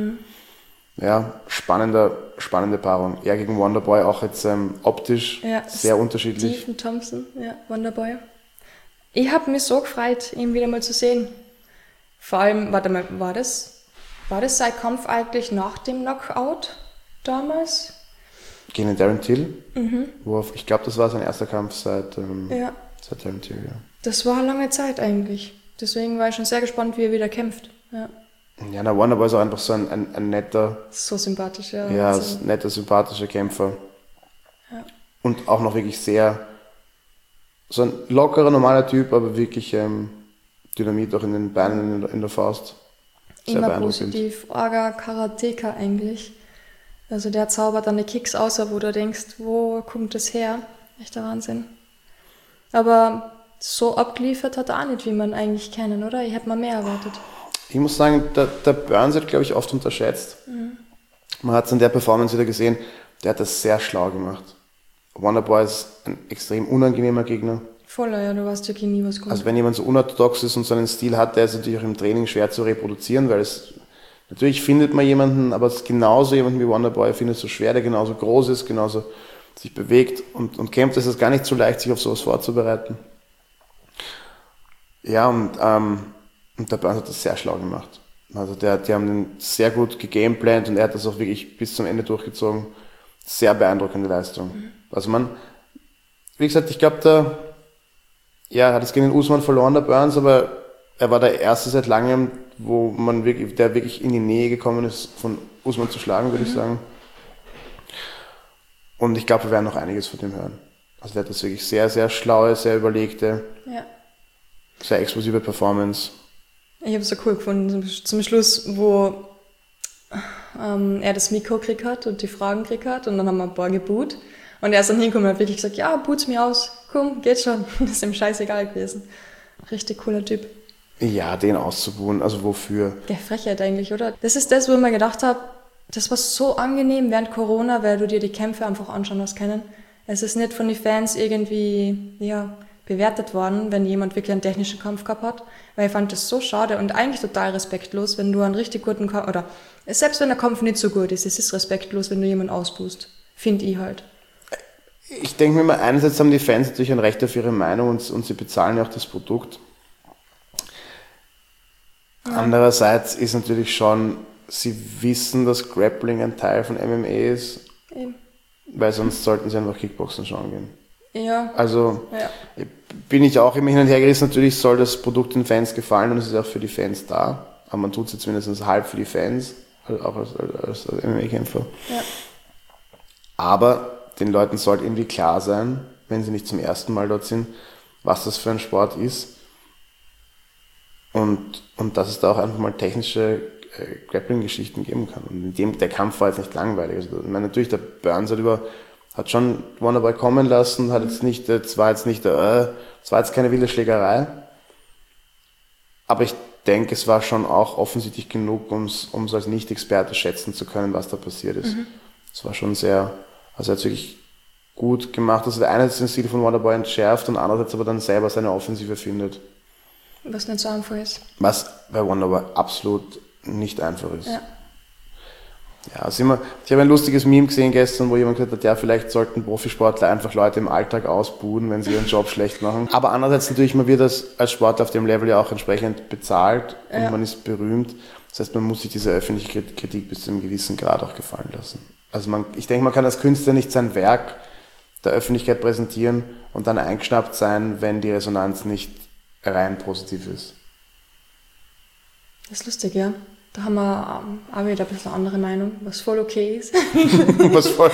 Ja, spannende Paarung. Er gegen Wonderboy, auch jetzt optisch sehr unterschiedlich. Stephen Thompson, ja, Wonderboy. Ich habe mich so gefreut, ihn wieder mal zu sehen. Vor allem, warte mal, war das sein Kampf eigentlich nach dem Knockout damals? Gegen Darren Till. Ich glaube, das war sein erster Kampf seit Darren Till, ja. Das war eine lange Zeit eigentlich. Deswegen war ich schon sehr gespannt, wie er wieder kämpft. Ja, der Wonderboy ist auch einfach so ein netter... So sympathisch, ja. Ja, ein netter, sympathischer Kämpfer. Ja. Und auch noch wirklich sehr... So ein lockerer, normaler Typ, aber wirklich Dynamit auch in den Beinen, in der Faust. Sehr immer positiv. Orga Karateka eigentlich. Also der zaubert dann die Kicks aus, wo du denkst, wo kommt das her? Echter Wahnsinn. Aber so abgeliefert hat er auch nicht, wie man eigentlich kennen, oder? Ich hätte mal mehr erwartet. Ich muss sagen, der Burns hat, glaube ich, oft unterschätzt. Man hat es in der Performance wieder gesehen, der hat das sehr schlau gemacht. Wonderboy ist ein extrem unangenehmer Gegner. Voller, ja, du weißt wirklich nie, was kommt. Also wenn jemand so unorthodox ist und so einen Stil hat, der ist natürlich auch im Training schwer zu reproduzieren, weil natürlich findet man jemanden, aber genauso jemanden wie Wonderboy findest du schwer, der genauso groß ist, genauso sich bewegt und kämpft. Es ist gar nicht so leicht, sich auf sowas vorzubereiten. Ja, und der Burns hat das sehr schlau gemacht. Also die haben den sehr gut gegameplant und er hat das auch wirklich bis zum Ende durchgezogen. Sehr beeindruckende Leistung. Also wie gesagt, ich glaube, er hat es gegen den Usman verloren, der Burns, aber er war der Erste seit langem, der wirklich in die Nähe gekommen ist, von Usman zu schlagen, würde ich sagen. Und ich glaube, wir werden noch einiges von dem hören. Also der hat das wirklich sehr, sehr schlaue, sehr überlegte, sehr explosive Performance. Ich habe es so cool gefunden, zum Schluss, wo er das Mikro gekriegt hat und die Fragen gekriegt hat und dann haben wir ein paar geboot. Und er ist dann hingekommen und hat wirklich gesagt, ja, boot's mir aus, komm, geht schon. Das ist ihm scheißegal gewesen. Richtig cooler Typ. Ja, den auszubuhen, also wofür? Der Frechheit eigentlich, oder? Das ist das, wo ich mir gedacht habe, das war so angenehm während Corona, weil du dir die Kämpfe einfach anschauen hast können. Es ist nicht von den Fans irgendwie, bewertet worden, wenn jemand wirklich einen technischen Kampf gehabt hat, weil ich fand das so schade und eigentlich total respektlos, wenn du einen richtig guten Kampf, oder selbst wenn der Kampf nicht so gut ist, es ist respektlos, wenn du jemanden ausbuchst. Finde ich halt. Ich denke mir mal, einerseits haben die Fans natürlich ein Recht auf ihre Meinung und sie bezahlen ja auch das Produkt. Andererseits ist natürlich schon, sie wissen, dass Grappling ein Teil von MMA ist, weil sonst sollten sie einfach Kickboxen schauen gehen. Ja. Also bin ich auch immer hin und her gerissen. Natürlich soll das Produkt den Fans gefallen und es ist auch für die Fans da. Aber man tut es jetzt mindestens halb für die Fans, auch als MMA-Kämpfer. Ja. Aber den Leuten sollte irgendwie klar sein, wenn sie nicht zum ersten Mal dort sind, was das für ein Sport ist. Und dass es da auch einfach mal technische Grappling-Geschichten geben kann. Und der Kampf war jetzt nicht langweilig. Also, ich meine, natürlich, der Burns hat schon Wonderboy kommen lassen, es war jetzt keine wilde Schlägerei. Aber ich denke, es war schon auch offensichtlich genug, um es als Nicht-Experte schätzen zu können, was da passiert ist. Es war schon sehr, also er hat es wirklich gut gemacht. Also der einerseits den Stil von Wonderboy entschärft und andererseits aber dann selber seine Offensive findet. Was nicht so einfach ist. Was bei Wonderboy absolut nicht einfach ist. Ja, ich habe ein lustiges Meme gesehen gestern, wo jemand gesagt hat, ja, vielleicht sollten Profisportler einfach Leute im Alltag ausbuhen, wenn sie ihren Job schlecht machen. Aber andererseits natürlich, man wird als Sportler auf dem Level ja auch entsprechend bezahlt und man ist berühmt. Das heißt, man muss sich diese öffentliche Kritik bis zu einem gewissen Grad auch gefallen lassen. Also ich denke, man kann als Künstler nicht sein Werk der Öffentlichkeit präsentieren und dann eingeschnappt sein, wenn die Resonanz nicht rein positiv ist. Das ist lustig, ja. Da haben wir auch wieder ein bisschen andere Meinung, was voll okay ist. Was voll...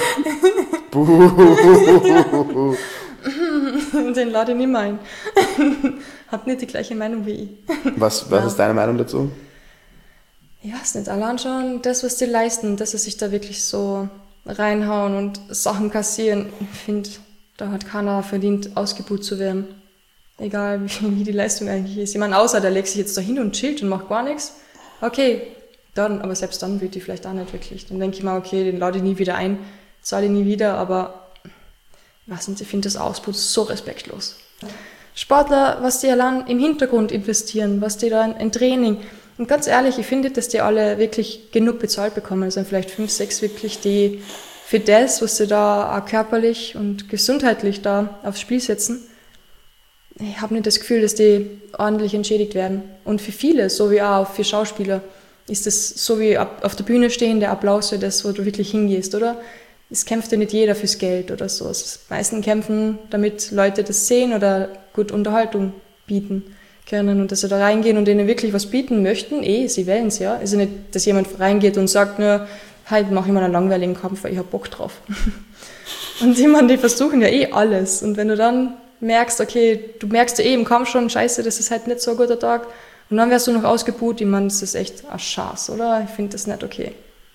Buh. Den lade ich nicht mehr ein. Hat nicht die gleiche Meinung wie ich. Was ist deine Meinung dazu? Ich weiß nicht, allein schon das, was die leisten, dass sie sich da wirklich so reinhauen und Sachen kassieren. Ich finde, da hat keiner verdient, ausgebuht zu werden. Egal, wie die Leistung eigentlich ist. Ich meine, außer der legt sich jetzt da hin und chillt und macht gar nichts. Okay, dann, aber selbst dann will die vielleicht auch nicht wirklich. Dann denke ich mal, okay, den lade ich nie wieder ein, zahle ich nie wieder, aber ich weiß nicht, ich finde das Ausbot so respektlos. Sportler, was die allein im Hintergrund investieren, was die da in Training. Und ganz ehrlich, ich finde, dass die alle wirklich genug bezahlt bekommen. Also vielleicht 5, 6 wirklich, die für das, was sie da auch körperlich und gesundheitlich da aufs Spiel setzen. Ich habe nicht das Gefühl, dass die ordentlich entschädigt werden. Und für viele, so wie auch für Schauspieler, ist das so wie auf der Bühne stehen, der Applaus für das, wo du wirklich hingehst, oder? Es kämpft ja nicht jeder fürs Geld oder so. Die meisten kämpfen, damit Leute das sehen oder gut Unterhaltung bieten können und dass sie da reingehen und denen wirklich was bieten möchten. Sie wählen es ja. Es ist ja nicht, dass jemand reingeht und sagt, na, heute mache ich mal einen langweiligen Kampf, weil ich habe Bock drauf. Und die versuchen ja alles. Und wenn du dann merkst, okay, du merkst ja im Kampf schon, scheiße, das ist halt nicht so ein guter Tag, und dann wirst du noch ausgebuht, ich meine, das ist echt ein Schatz, oder? Ich finde das nicht okay.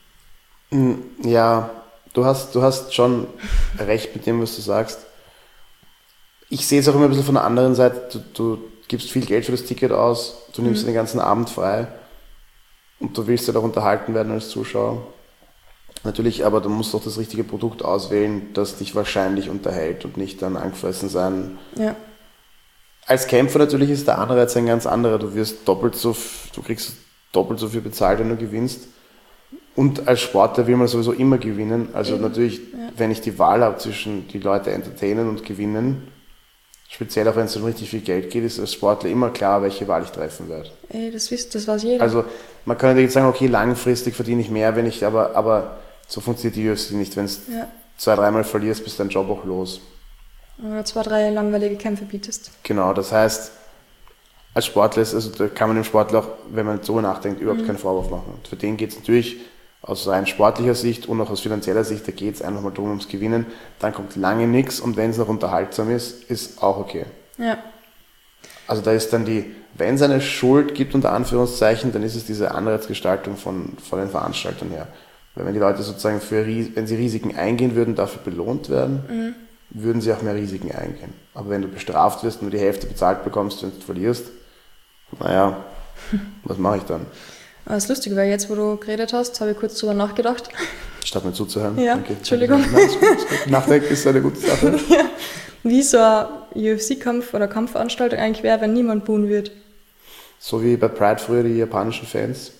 Ja, du hast schon recht mit dem, was du sagst. Ich sehe es auch immer ein bisschen von der anderen Seite. Du gibst viel Geld für das Ticket aus, du nimmst den ganzen Abend frei und du willst ja auch unterhalten werden als Zuschauer. Natürlich, aber du musst auch das richtige Produkt auswählen, das dich wahrscheinlich unterhält und nicht dann angefressen sein. Ja. Als Kämpfer natürlich ist der Anreiz ein ganz anderer. Du kriegst doppelt so viel bezahlt, wenn du gewinnst. Und als Sportler will man sowieso immer gewinnen. Also natürlich, wenn ich die Wahl habe zwischen die Leute entertainen und gewinnen, speziell auch wenn es um richtig viel Geld geht, ist als Sportler immer klar, welche Wahl ich treffen werde. Das weiß jeder. Also man kann jetzt sagen, okay, langfristig verdiene ich mehr, wenn ich, aber so funktioniert die UFC nicht. Wenn du 2-3 Mal verlierst, bist dein Job auch los. Oder 2-3 langweilige Kämpfe bietest. Genau, das heißt, als Sportler da kann man dem Sportler auch, wenn man so nachdenkt, überhaupt keinen Vorwurf machen. Und für den geht es natürlich aus rein sportlicher Sicht und auch aus finanzieller Sicht, da geht es einfach mal darum, ums Gewinnen. Dann kommt lange nichts und wenn es noch unterhaltsam ist auch okay. Ja. Also da ist dann wenn es eine Schuld gibt, unter Anführungszeichen, dann ist es diese Anreizgestaltung von den Veranstaltern her. Weil wenn die Leute sozusagen wenn sie Risiken eingehen würden, dafür belohnt werden, würden sie auch mehr Risiken eingehen. Aber wenn du bestraft wirst und nur die Hälfte bezahlt bekommst, wenn du verlierst, naja, was mache ich dann? Aber das ist lustig, weil jetzt, wo du geredet hast, habe ich kurz drüber nachgedacht. Statt mir zuzuhören? Ja, okay. Entschuldigung. Nein, ist gut. Nachdenken ist eine gute Sache. Ja. Wie so ein UFC-Kampf oder Kampfveranstaltung eigentlich wäre, wenn niemand buhen wird. So wie bei Pride früher die japanischen Fans.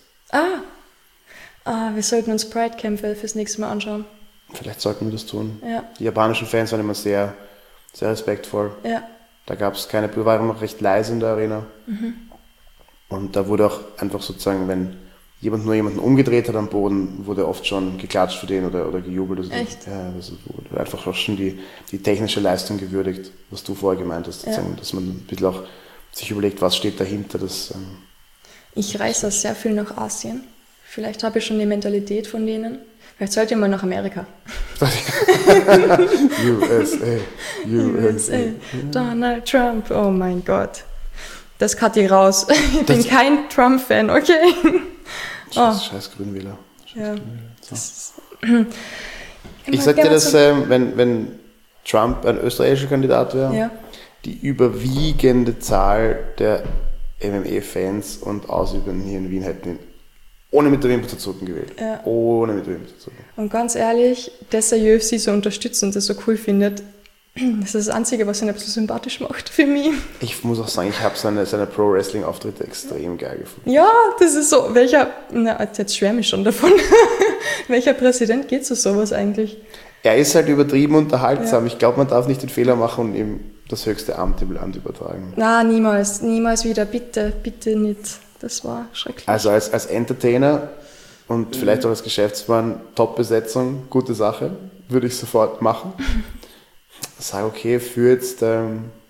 Wir sollten uns Pride-Kämpfe fürs nächste Mal anschauen. Vielleicht sollten wir das tun. Ja. Die japanischen Fans waren immer sehr, sehr respektvoll. Ja. Da gab es keine, wir waren noch recht leise in der Arena. Und da wurde auch einfach sozusagen, wenn nur jemanden umgedreht hat am Boden, wurde oft schon geklatscht für den oder gejubelt. Also echt? Ja, das wurde einfach auch schon die technische Leistung gewürdigt, was du vorher gemeint hast, dass man ein bisschen auch sich überlegt, was steht dahinter. Ich reise auch sehr viel nach Asien. Vielleicht habe ich schon die Mentalität von denen. Vielleicht sollte ich mal nach Amerika. USA. Donald Trump, oh mein Gott. Das cut ich raus. Ich bin kein Trump-Fan, okay? Scheiß Grünwähler. Ja. Ich sag dir, dass wenn Trump ein österreichischer Kandidat wäre, die überwiegende Zahl der MMA-Fans und Ausübenden hier in Wien hätten ihn ohne mit der Wimper zu zucken gewählt. Ja. Ohne mit der Wimper zu zucken. Und ganz ehrlich, dass der UFC so unterstützt und das so cool findet, das ist das Einzige, was ihn ein bisschen sympathisch macht für mich. Ich muss auch sagen, ich habe seine Pro-Wrestling-Auftritte extrem geil gefunden. Ja, das ist so, jetzt schwärme ich schon davon, welcher Präsident geht zu sowas eigentlich? Er ist halt übertrieben unterhaltsam. Ja. Ich glaube, man darf nicht den Fehler machen und ihm das höchste Amt im Land übertragen. Na, niemals wieder, bitte nicht. Das war schrecklich. Also als Entertainer und vielleicht auch als Geschäftsmann, Top-Besetzung, gute Sache, würde ich sofort machen. Sag, okay, für jetzt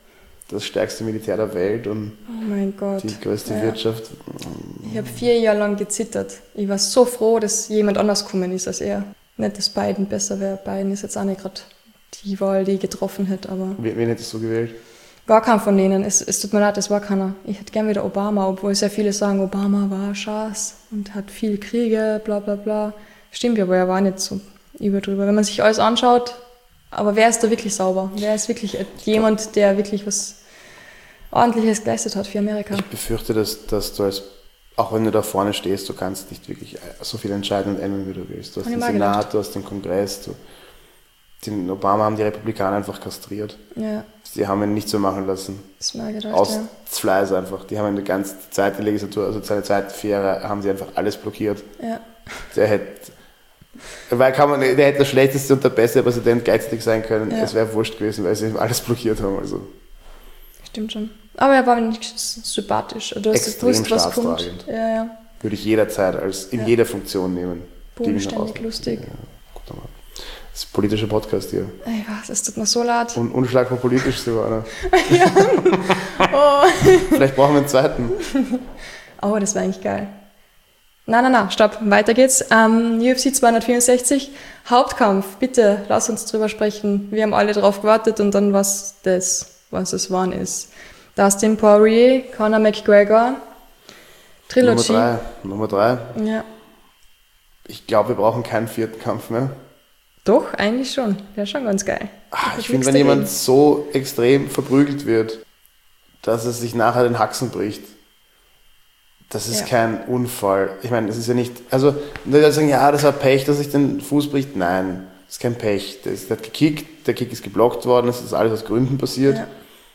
das stärkste Militär der Welt und Oh mein Gott. die größte Wirtschaft. Ich habe 4 Jahre lang gezittert. Ich war so froh, dass jemand anders gekommen ist als er. Nicht, dass Biden besser wäre. Biden ist jetzt auch nicht gerade die Wahl, die ich getroffen hätte, aber Wen hättest du gewählt? gar keiner von denen. Es tut mir leid, das war keiner. Ich hätte gern wieder Obama, obwohl sehr viele sagen, Obama war Schaß und hat viel Kriege, bla bla bla. Stimmt ja, aber er war nicht so drüber. Wenn man sich alles anschaut, aber wer ist da wirklich sauber? Wer ist wirklich jemand, der wirklich was Ordentliches geleistet hat für Amerika? Ich befürchte, dass du auch wenn du da vorne stehst, du kannst nicht wirklich so viel entscheiden und ändern, wie du willst. Du hast den Senat, du hast den Kongress, den Obama haben die Republikaner einfach kastriert. Ja. Die haben ihn nicht so machen lassen. Das ist mir gedacht, Aus Fleiß einfach. Die haben ihn die ganze zweite Legislatur, also seine zweite 4 Jahre, haben sie einfach alles blockiert. Ja. Der hätte der schlechteste und der beste Präsident gleichzeitig sein können. Es wäre wurscht gewesen, weil sie ihm alles blockiert haben. Also. Stimmt schon. Aber er war wenigstens sympathisch. Du hast extrem gewusst, was kommt. Ja. Würde ich jederzeit in jeder Funktion nehmen. Bodenständig, lustig. Ja, gut, aber das ist ein politischer Podcast hier. Ich weiß, es tut mir so leid. Und unschlagbar politisch, Silvana. Ja. Oh. Vielleicht brauchen wir einen zweiten. Oh, das wäre eigentlich geil. Nein, stopp. Weiter geht's. UFC 264, Hauptkampf. Bitte, lass uns drüber sprechen. Wir haben alle drauf gewartet und dann was es wann ist. Dustin Poirier, Conor McGregor, Trilogy. Nummer 3. Ja. Ich glaube, wir brauchen keinen 4. Kampf mehr. Doch, eigentlich schon. Wäre schon ganz geil. Ich finde, wenn jemand so extrem verprügelt wird, dass es sich nachher den Haxen bricht, das ist kein Unfall. Ich meine, es ist ja nicht, also, Leute sagen, ja, das war Pech, dass sich den Fuß bricht. Nein, das ist kein Pech. Der hat gekickt, der Kick ist geblockt worden, das ist alles aus Gründen passiert. Ja.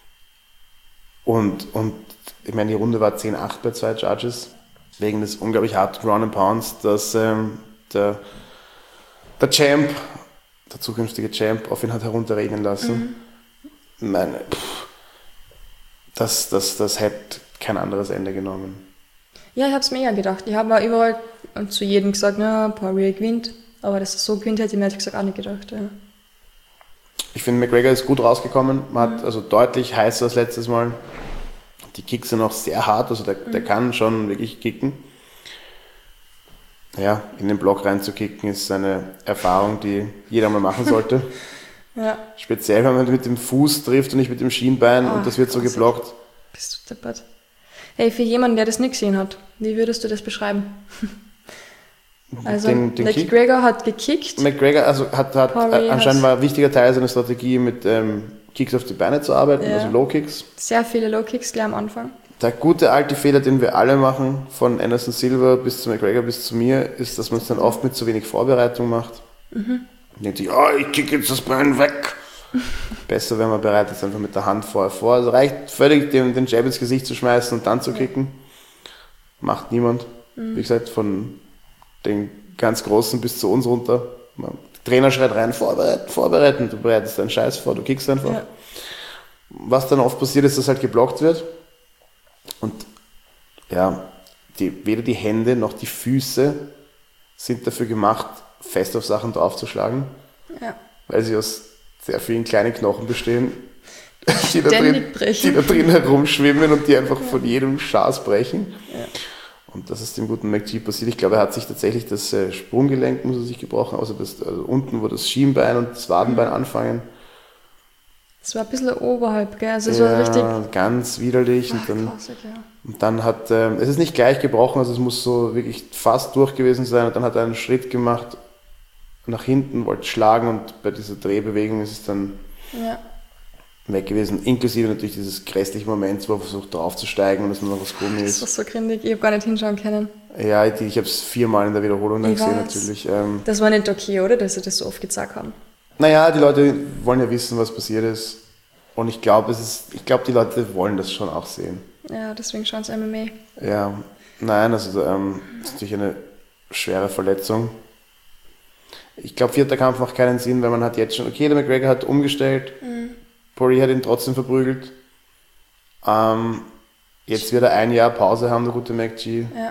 Und ich meine, die Runde war 10-8 bei 2 Judges, wegen des unglaublich harten Ground and Pounds, dass der Champ, der zukünftige Champ, auf ihn hat herunterregnen lassen. Ich meine, das hätte kein anderes Ende genommen. Ja, ich habe es mir ja gedacht. Ich habe überall zu jedem gesagt, ja, Poirier gewinnt. Aber dass er so gewinnt, hätte ich mir ehrlich gesagt auch nicht gedacht. Ja. Ich finde, McGregor ist gut rausgekommen. Man hat also deutlich heißer als letztes Mal. Die Kicks sind auch sehr hart, also der kann schon wirklich kicken. Ja, in den Block reinzukicken ist eine Erfahrung, die jeder mal machen sollte. Ja. Speziell, wenn man mit dem Fuß trifft und nicht mit dem Schienbein und das wird so geblockt. Bist du deppert. Hey, für jemanden, der das nicht gesehen hat, wie würdest du das beschreiben? Also, McGregor hat gekickt. McGregor hat anscheinend war ein wichtiger Teil seiner Strategie, mit Kicks auf die Beine zu arbeiten, also Low Kicks. Sehr viele Low Kicks gleich am Anfang. Der gute alte Fehler, den wir alle machen, von Anderson Silva bis zu McGregor bis zu mir, ist, dass man es dann oft mit zu wenig Vorbereitung macht. Denkt sich, ich kick jetzt das Bein weg. Besser, wenn man bereit ist, einfach mit der Hand vor. Also reicht völlig, den Jab ins Gesicht zu schmeißen und dann zu kicken. Macht niemand. Wie gesagt, von den ganz Großen bis zu uns runter. Der Trainer schreit rein, vorbereiten. Du bereitest deinen Scheiß vor, du kickst einfach. Ja. Was dann oft passiert ist, dass halt geblockt wird. Und ja, weder die Hände noch die Füße sind dafür gemacht, fest auf Sachen draufzuschlagen. Ja. Weil sie aus sehr vielen kleinen Knochen bestehen, die da drin herumschwimmen und die einfach von jedem Schaß brechen. Ja. Und das ist dem guten McG passiert. Ich glaube, er hat sich tatsächlich das Sprunggelenk muss er sich gebrochen, also unten, wo das Schienbein und das Wadenbein anfangen. Das war ein bisschen oberhalb, gell? Also es war richtig ganz widerlich. Und dann hat, es ist nicht gleich gebrochen, also es muss so wirklich fast durch gewesen sein. Und dann hat er einen Schritt gemacht nach hinten, wollte schlagen und bei dieser Drehbewegung ist es dann weg gewesen. Inklusive natürlich dieses grässliche Moment, wo er versucht draufzusteigen und es nur noch was Gummi ist. Das war so grindig, ich habe gar nicht hinschauen können. Ja, ich habe es 4-mal in der Wiederholung dann gesehen natürlich. Das war nicht okay, oder? Dass sie das so oft gezeigt haben. Naja, die Leute wollen ja wissen, was passiert ist. Und ich glaube, die Leute wollen das schon auch sehen. Ja, deswegen schauen sie MMA. Ja, nein, also das ist natürlich eine schwere Verletzung. Ich glaube, 4. Kampf macht keinen Sinn, weil man hat jetzt schon, okay, der McGregor hat umgestellt, Poirier hat ihn trotzdem verprügelt. Jetzt wird er 1 Jahr Pause haben, der gute McG. Ja.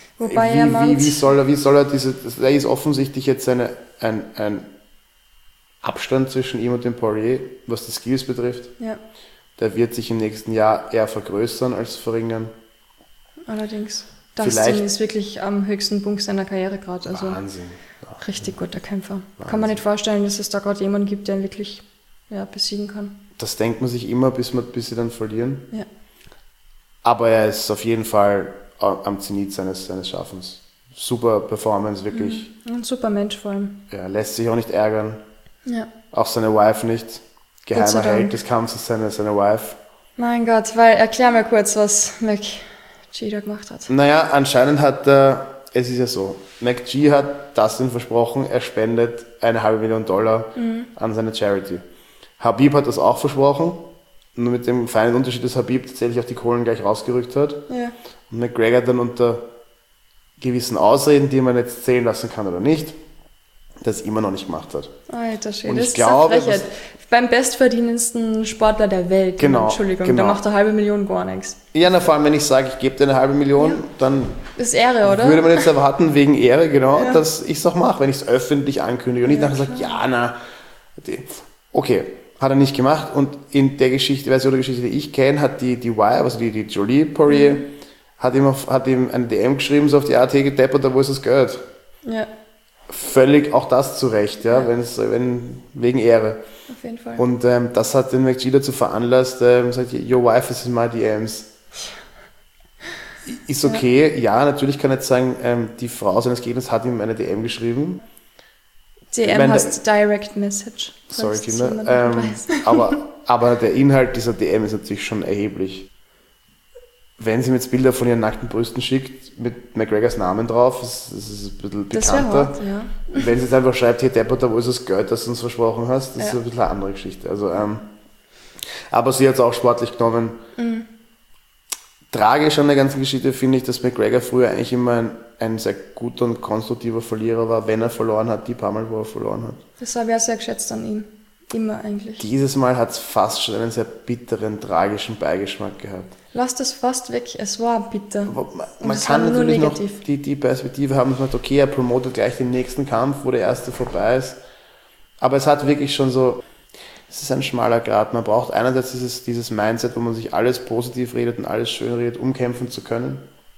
Wobei wie soll er er ist offensichtlich jetzt ein Abstand zwischen ihm und dem Poirier, was die Skills betrifft. Ja, Der wird sich im nächsten Jahr eher vergrößern als verringern. allerdings. Vielleicht- Dustin ist wirklich am höchsten Punkt seiner Karriere gerade. Also Wahnsinn. Ja. richtig guter Kämpfer. Kann Wahnsinn. man nicht vorstellen, dass es da gerade jemanden gibt, der ihn wirklich besiegen kann. Das denkt man sich immer, bis sie dann verlieren. Ja. Aber er ist auf jeden Fall am Zenit seines Schaffens. Super Performance, wirklich. Ein super Mensch vor allem. Er lässt sich auch nicht ärgern. Ja. Auch seine Wife nicht. Gott Geheimer sei Dank. Held des Kampfes ist seine Wife. Mein Gott, weil erklär mir kurz, was McG da gemacht hat. Naja, anscheinend hat es ist ja so, McG hat Dustin versprochen, er spendet $500,000 an seine Charity. Habib hat das auch versprochen, nur mit dem feinen Unterschied, dass Habib tatsächlich auch die Kohlen gleich rausgerückt hat. Ja. Und McGregor dann unter gewissen Ausreden, die man jetzt zählen lassen kann oder nicht, das immer noch nicht gemacht hat. Alter Schwede, Und das ich ist glaube, eine Frechheit. Beim bestverdienendsten Sportler der Welt. Genau, Entschuldigung, genau. da macht er $500,000 gar nichts. Ja, na, vor allem, wenn ich sage, ich gebe dir $500,000, dann Das ist Ehre, oder? würde man jetzt erwarten, wegen Ehre, genau, Ja. dass ich es auch mache, wenn ich es öffentlich ankündige und nicht nachher sage, ja, na, okay, hat er nicht gemacht. Und in der Version der Geschichte, die ich kenne, hat die Wire, also die Jolie Poirier, hat ihm eine DM geschrieben, so auf die AT gedeppert, da wo ist das Geld? Ja, Völlig auch das zu Recht, ja, wegen Ehre. auf jeden Fall. Und das hat den McG dazu veranlasst, sagt, your wife is in my DMs. Ist okay, ja, natürlich kann ich jetzt sagen, die Frau seines Gegners hat ihm eine DM geschrieben. DM ich meine, heißt Direct Message. Sorry, falls das Kinder. jemand nicht weiß. Aber der Inhalt dieser DM ist natürlich schon erheblich. Wenn sie mir jetzt Bilder von ihren nackten Brüsten schickt, mit McGregors Namen drauf, das ist ein bisschen Das wäre bekannter. hart, ja. Wenn sie jetzt einfach schreibt, hey Deppert, wo ist das Geld, das du uns versprochen hast, das ist Ja. ein bisschen eine andere Geschichte. Also, aber sie hat es auch sportlich genommen. Tragisch an der ganzen Geschichte finde ich, dass McGregor früher eigentlich immer ein sehr guter und konstruktiver Verlierer war, wenn er verloren hat, die paar Mal, wo er verloren hat. Das habe ich auch sehr geschätzt an ihm. Immer eigentlich. Dieses Mal hat es fast schon einen sehr bitteren, tragischen Beigeschmack gehabt. Lass das fast weg, es war bitter. Aber Und man es kann war nur natürlich noch negativ. die Perspektive haben, dass man sagt, okay, er promotet gleich den nächsten Kampf, wo der erste vorbei ist. Aber es hat wirklich schon so, es ist ein schmaler Grat. Man braucht einerseits dieses Mindset, wo man sich alles positiv redet und alles schön redet, um kämpfen zu können.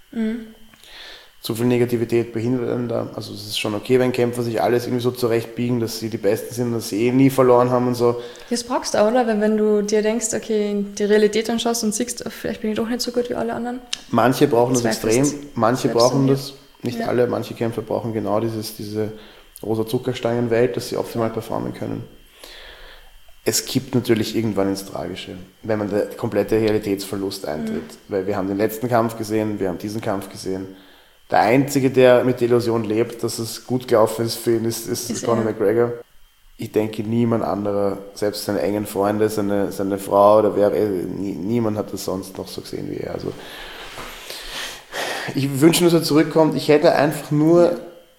Zu viel Negativität behindert einen da. Also es ist schon okay, wenn Kämpfer sich alles irgendwie so zurechtbiegen, dass sie die Besten sind, dass sie nie verloren haben und so. Das brauchst du auch, oder? Wenn du dir denkst, okay, die Realität anschaust und siehst, oh, vielleicht bin ich doch nicht so gut wie alle anderen. Manche brauchen das Zweifelst extrem, manche selbst brauchen an dir. das, nicht Ja. alle, manche Kämpfer brauchen genau diese rosa Zuckerstangenwelt, dass sie optimal performen können. Es kippt natürlich irgendwann ins Tragische, wenn man der komplette Realitätsverlust eintritt. Weil wir haben den letzten Kampf gesehen, wir haben diesen Kampf gesehen. Der Einzige, der mit der Illusion lebt, dass es gut gelaufen ist für ihn, ist Conor er. McGregor. Ich denke, niemand anderer, selbst seine engen Freunde, seine Frau oder niemand hat das sonst noch so gesehen wie er. Also, ich wünsche nur, dass er zurückkommt. Ich hätte einfach nur,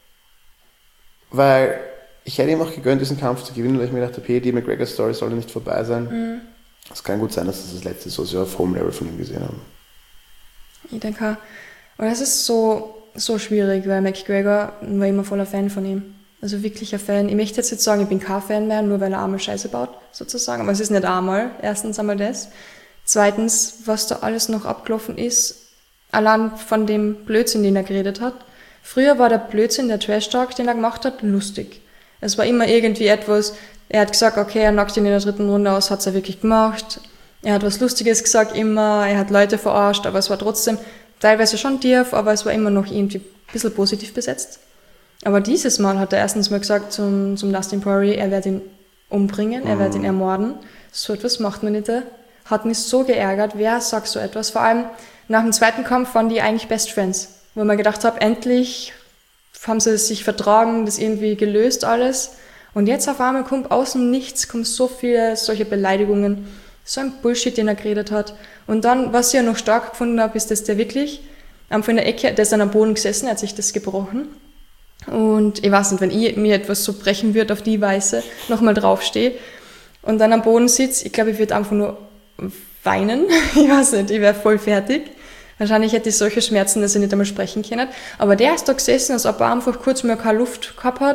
weil ich hätte ihm auch gegönnt, diesen Kampf zu gewinnen, weil ich mir dachte, okay, die McGregor-Story soll nicht vorbei sein. Es kann gut sein, dass das letzte ist, was wir auf Home Level von ihm gesehen haben. Ich denke auch. Und es ist so schwierig, weil McGregor war immer voller Fan von ihm. Also wirklicher Fan. Ich möchte jetzt nicht sagen, ich bin kein Fan mehr, nur weil er einmal Scheiße baut, sozusagen. Aber es ist nicht einmal. Erstens einmal das. Zweitens, was da alles noch abgelaufen ist, allein von dem Blödsinn, den er geredet hat. Früher war der Blödsinn, der Trash-Talk, den er gemacht hat, lustig. Es war immer irgendwie etwas, er hat gesagt, okay, er knockt ihn in der 3. Runde aus, hat's er wirklich gemacht. Er hat was Lustiges gesagt immer, er hat Leute verarscht, aber es war trotzdem teilweise schon tief, aber es war immer noch irgendwie ein bisschen positiv besetzt. Aber dieses Mal hat er erstens mal gesagt zum Dustin Poirier, er wird ihn umbringen, er wird ihn ermorden. So etwas macht man nicht. Hat mich so geärgert, wer sagt so etwas? Vor allem nach dem zweiten Kampf waren die eigentlich Best Friends, wo man gedacht hat, endlich haben sie sich vertragen, das irgendwie gelöst alles. Und jetzt auf einmal kommt aus dem Nichts, kommen so viele solche Beleidigungen, so ein Bullshit, den er geredet hat. Und dann, was ich ja noch stark gefunden habe, ist, dass der wirklich von der Ecke, der ist dann am Boden gesessen, er hat sich das gebrochen. Und ich weiß nicht, wenn ich mir etwas so brechen würde auf die Weise, nochmal draufstehe und dann am Boden sitze, ich glaube, ich würde einfach nur weinen. Ich weiß nicht, ich wäre voll fertig. Wahrscheinlich hätte ich solche Schmerzen, dass ich nicht einmal sprechen kann. Aber der ist da gesessen, als ob er einfach kurz mehr keine Luft gehabt hat.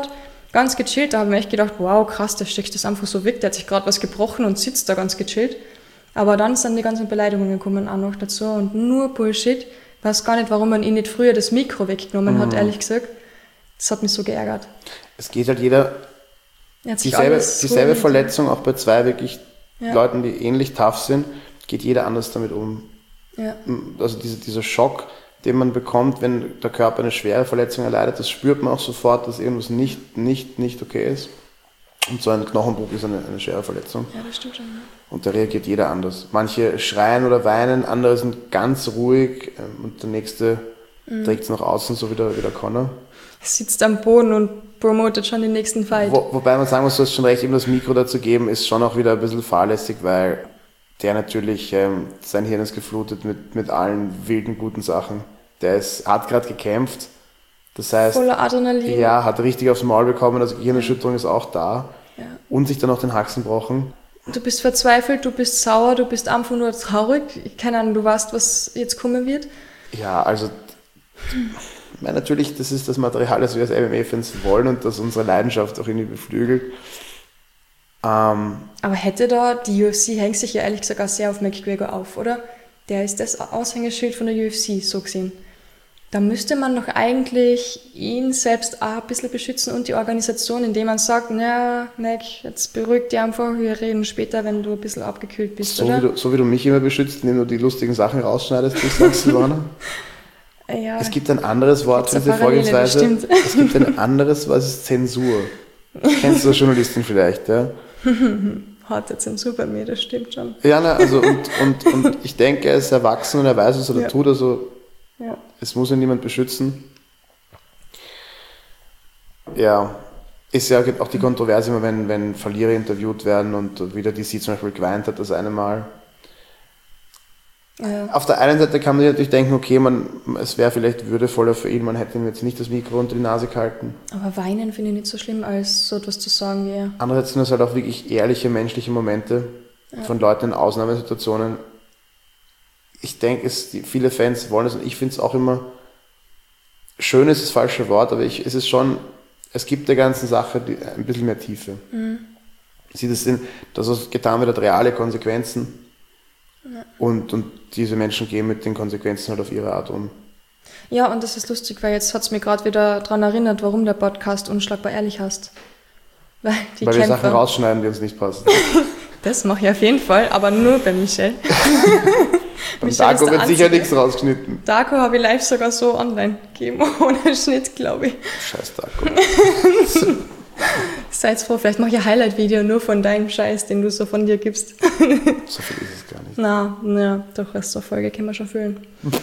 ganz gechillt. Da habe ich mir echt gedacht, wow, krass, der steckt das einfach so weg. Der hat sich gerade was gebrochen und sitzt da ganz gechillt. Aber dann sind die ganzen Beleidigungen gekommen auch noch dazu und nur Bullshit. Ich weiß gar nicht, warum man ihn nicht früher das Mikro weggenommen hat, ehrlich gesagt. Das hat mich so geärgert. Es geht halt jeder dieselbe Verletzung, auch bei zwei wirklich Leuten, die ähnlich tough sind, geht jeder anders damit um. Ja. Also dieser Schock, den man bekommt, wenn der Körper eine schwere Verletzung erleidet, das spürt man auch sofort, dass irgendwas nicht okay ist. Und so ein Knochenbruch ist eine schwere Verletzung. Ja, das stimmt schon. Ja. Und da reagiert jeder anders. Manche schreien oder weinen, andere sind ganz ruhig und der nächste trägt es nach außen, so wie der Connor. Sitzt am Boden und promotet schon den nächsten Fight. Wobei man sagen muss, du hast schon recht, ihm das Mikro dazu geben, ist schon auch wieder ein bisschen fahrlässig, weil der natürlich, sein Hirn ist geflutet mit allen wilden, guten Sachen. Hat gerade gekämpft, das heißt... Voller Adrenalin. Ja, hat richtig aufs Maul bekommen, also Gehirnerschütterung ist auch da. Ja. Und sich dann auch den Haxen gebrochen. Du bist verzweifelt, du bist sauer, du bist einfach nur traurig. Keine Ahnung, du weißt, was jetzt kommen wird. Ja, also... Ich meine, natürlich, das ist das Material, das wir als MMA-Fans wollen und das unsere Leidenschaft auch irgendwie beflügelt. Aber hätte da, die UFC hängt sich ja ehrlich gesagt auch sehr auf McGregor auf, oder? Der ist das Aushängeschild von der UFC, so gesehen. Da müsste man doch eigentlich ihn selbst auch ein bisschen beschützen und die Organisation, indem man sagt, na, Mac, jetzt beruhig dich einfach, wir reden später, wenn du ein bisschen abgekühlt bist, oder? So wie du mich immer beschützt, indem du die lustigen Sachen rausschneidest, du sagst, Silvana. Ja, es gibt ein anderes Wort für diese Vorgehensweise. Es gibt ein anderes, was ist Zensur. Kennst du als Journalistin vielleicht, ja? Harte Zensur bei mir, das stimmt schon. Ja, na, also und ich denke, er ist erwachsen und er weiß, was er tut, also es muss ihn niemand beschützen. Ja, ist ja auch die Kontroverse immer, wenn Verlierer interviewt werden und wieder DC zum Beispiel geweint hat das eine Mal. Ja. Auf der einen Seite kann man sich natürlich denken, okay, es wäre vielleicht würdevoller für ihn, man hätte ihm jetzt nicht das Mikro unter die Nase gehalten. Aber weinen finde ich nicht so schlimm, als so etwas zu sagen wie er. Andererseits sind das halt auch wirklich ehrliche menschliche Momente von Leuten in Ausnahmesituationen. Ich denke, viele Fans wollen es und ich finde es auch immer, schön ist das falsche Wort, aber es gibt der ganzen Sache ein bisschen mehr Tiefe. Das getan wird, hat reale Konsequenzen. Und diese Menschen gehen mit den Konsequenzen halt auf ihre Art um. Ja, und das ist lustig, weil jetzt hat es mir gerade wieder daran erinnert, warum der Podcast Unschlagbar ehrlich heißt. Weil wir Sachen rausschneiden, die uns nicht passen. Das mache ich auf jeden Fall, aber nur bei Michelle. Beim Darko wird sicher nichts rausgeschnitten. Darko habe ich live sogar so online gegeben, ohne Schnitt, glaube ich. Scheiß Darko. Seid froh, vielleicht mache ich ein Highlight-Video nur von deinem Scheiß, den du so von dir gibst. So viel ist es gar nicht. Na, doch, Rest der Folge können wir schon füllen.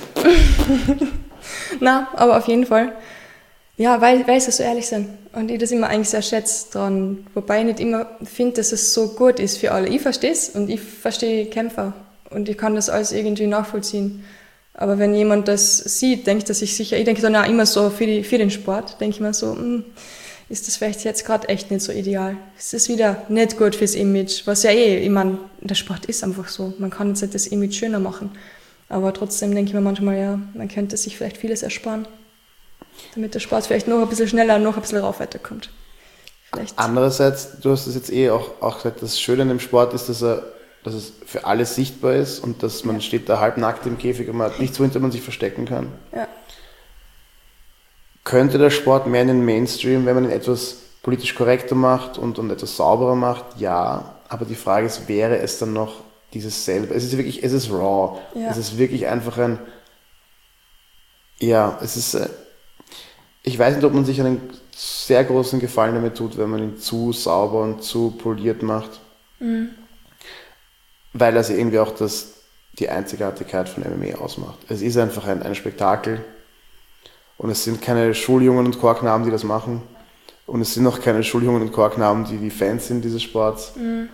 Na, aber auf jeden Fall. Ja, weil sie so ehrlich sind. Und ich das immer eigentlich sehr schätze dran. Wobei ich nicht immer finde, dass es so gut ist für alle. Ich verstehe es und ich verstehe Kämpfer. Und ich kann das alles irgendwie nachvollziehen. Aber wenn jemand das sieht, denkt er sich sicher, ich denke dann auch immer so für den Sport, denke ich mir so, ist das vielleicht jetzt gerade echt nicht so ideal. Es ist wieder nicht gut fürs Image, was ja ich meine, der Sport ist einfach so. Man kann jetzt nicht das Image schöner machen. Aber trotzdem denke ich mir manchmal, ja, man könnte sich vielleicht vieles ersparen, damit der Sport vielleicht noch ein bisschen schneller, noch ein bisschen rauf weiterkommt. Vielleicht. Andererseits, du hast es jetzt auch gesagt, das Schöne an dem Sport ist, dass es für alle sichtbar ist und dass man steht da halbnackt im Käfig und man hat nichts, wohinter man sich verstecken kann. Ja. Könnte der Sport mehr in den Mainstream, wenn man ihn etwas politisch korrekter macht und etwas sauberer macht? Ja, aber die Frage ist, wäre es dann noch dieses selbe? Es ist raw. Ja. Es ist wirklich einfach ich weiß nicht, ob man sich einen sehr großen Gefallen damit tut, wenn man ihn zu sauber und zu poliert macht. Mhm. Weil das irgendwie auch die Einzigartigkeit von MMA ausmacht. Es ist einfach ein Spektakel. Und es sind keine Schuljungen und Chorknaben, die das machen. Und es sind auch keine Schuljungen und Chorknaben, die Fans sind dieses Sports. Mhm.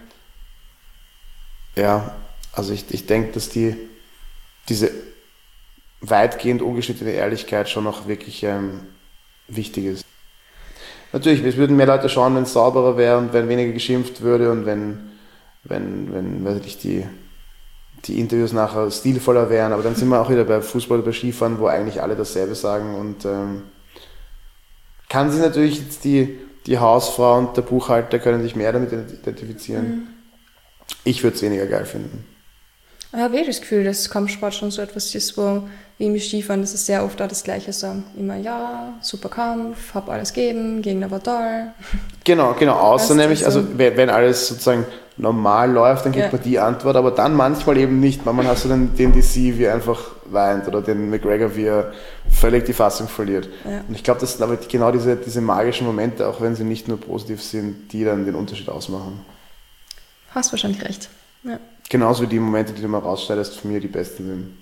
Ja, also ich denke, dass diese weitgehend ungeschnittene Ehrlichkeit schon noch wirklich wichtig ist. Natürlich, es würden mehr Leute schauen, wenn es sauberer wäre und wenn weniger geschimpft würde und wenn weiß ich nicht, die Interviews nachher stilvoller wären, aber dann sind wir auch wieder bei Fußball oder bei Skifahren, wo eigentlich alle dasselbe sagen und kann sich natürlich jetzt die die Hausfrau und der Buchhalter können sich mehr damit identifizieren. Ich würde es weniger geil finden. Ich habe das Gefühl, dass Kampfsport schon so etwas ist, wo wie im Skifahren, das ist sehr oft auch das Gleiche sagen. Immer, ja, super Kampf, hab alles gegeben, Gegner war toll. Genau, außer nämlich, so. also wenn alles sozusagen normal läuft, dann gibt man die Antwort, aber dann manchmal eben nicht. Manchmal hast du dann den DC, wie er einfach weint oder den McGregor, wie er völlig die Fassung verliert. Ja. Und ich glaube, das sind aber genau diese magischen Momente, auch wenn sie nicht nur positiv sind, die dann den Unterschied ausmachen. Hast wahrscheinlich recht. Ja. Genauso wie die Momente, die du mal rausschneidest, für mich die besten sind.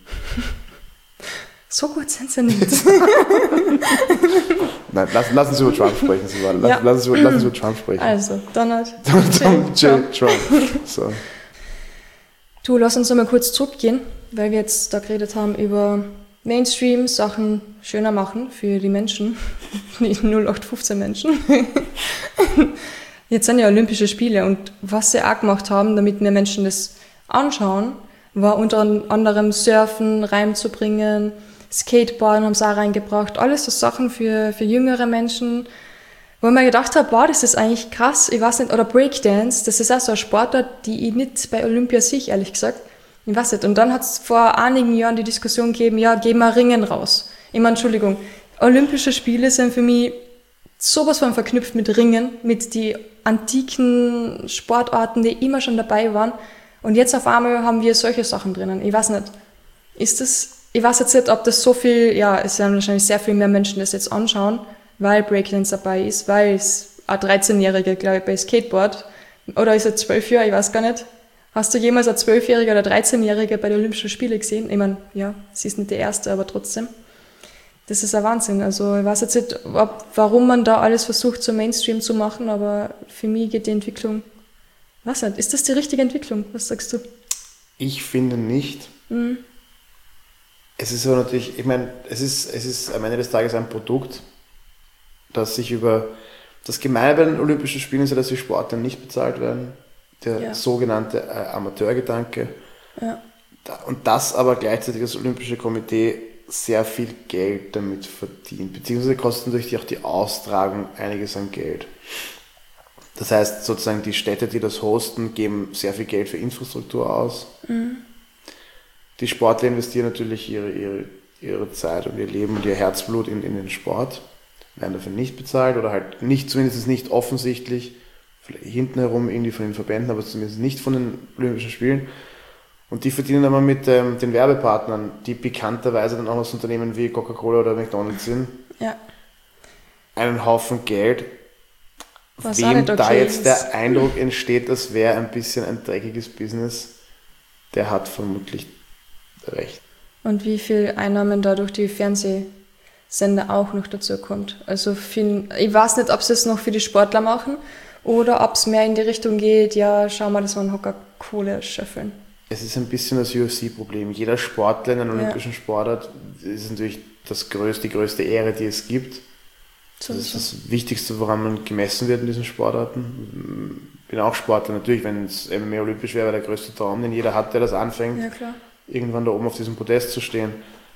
So gut sind sie nicht. Nein, lass uns über Trump sprechen, Silvana. Lass uns über Trump sprechen. Also, Donald J. Trump. So. Du, lass uns nochmal kurz zurückgehen, weil wir jetzt da geredet haben über Mainstream, Sachen schöner machen für die Menschen, nicht 0815 Menschen. Jetzt sind ja Olympische Spiele und was sie auch gemacht haben, damit mehr Menschen das anschauen, war unter anderem Surfen reinzubringen, Skateboarden haben sie auch reingebracht, alles so Sachen für jüngere Menschen, wo ich mir gedacht habe, wow, das ist eigentlich krass, ich weiß nicht, oder Breakdance, das ist auch so eine Sportart, die ich nicht bei Olympia sehe, ehrlich gesagt, ich weiß nicht. Und dann hat es vor einigen Jahren die Diskussion gegeben, ja, gehen wir Ringen raus. Ich meine, Entschuldigung, Olympische Spiele sind für mich sowas von verknüpft mit Ringen, mit die antiken Sportarten, die immer schon dabei waren. Und jetzt auf einmal haben wir solche Sachen drinnen. Ich weiß nicht, ich weiß jetzt nicht, ob das so viel, ja, es werden wahrscheinlich sehr viel mehr Menschen das jetzt anschauen, weil Breakdance dabei ist, weil es ein 13-Jähriger, glaube ich, bei Skateboard, oder ist er 12 Jahre, ich weiß gar nicht. Hast du jemals ein 12-Jähriger oder 13-Jähriger bei den Olympischen Spielen gesehen? Ich meine, ja, sie ist nicht die erste, aber trotzdem. Das ist ein Wahnsinn. Also ich weiß jetzt nicht, warum man da alles versucht, so Mainstream zu machen, aber für mich geht die Entwicklung, weiß nicht, ist das die richtige Entwicklung? Was sagst du? Ich finde nicht. Es ist aber natürlich, ich meine, es ist am Ende des Tages ein Produkt, das sich über das Gemeine bei den Olympischen Spielen ist ja, dass die Sportler nicht bezahlt werden. Der sogenannte Amateurgedanke. Ja. Und das aber gleichzeitig das Olympische Komitee sehr viel Geld damit verdient. Beziehungsweise kostet natürlich auch die Austragung einiges an Geld. Das heißt, sozusagen die Städte, die das hosten, geben sehr viel Geld für Infrastruktur aus. Die Sportler investieren natürlich ihre Zeit und ihr Leben und ihr Herzblut in den Sport, werden dafür nicht bezahlt oder halt nicht, zumindest nicht offensichtlich, vielleicht hinten herum irgendwie von den Verbänden, aber zumindest nicht von den Olympischen Spielen. Und die verdienen aber mit den Werbepartnern, die bekannterweise dann auch noch so Unternehmen wie Coca-Cola oder McDonald's sind, einen Haufen Geld. Was wem da jetzt der Eindruck entsteht, das wäre ein bisschen ein dreckiges Business, der hat vermutlich recht. Und wie viel Einnahmen dadurch die Fernsehsender auch noch dazu kommt. Also ich weiß nicht, ob sie es noch für die Sportler machen oder ob es mehr in die Richtung geht, ja, schau mal, dass wir einen Hocker Kohle schöffeln. Es ist ein bisschen das UFC-Problem. Jeder Sportler in einem olympischen Sportart ist natürlich die größte Ehre, die es gibt. Das ist das Wichtigste, woran man gemessen wird in diesen Sportarten. Ich bin auch Sportler, natürlich, wenn es MMA olympisch wäre, wäre der größte Traum, den jeder hat, der das anfängt, irgendwann da oben auf diesem Podest zu stehen.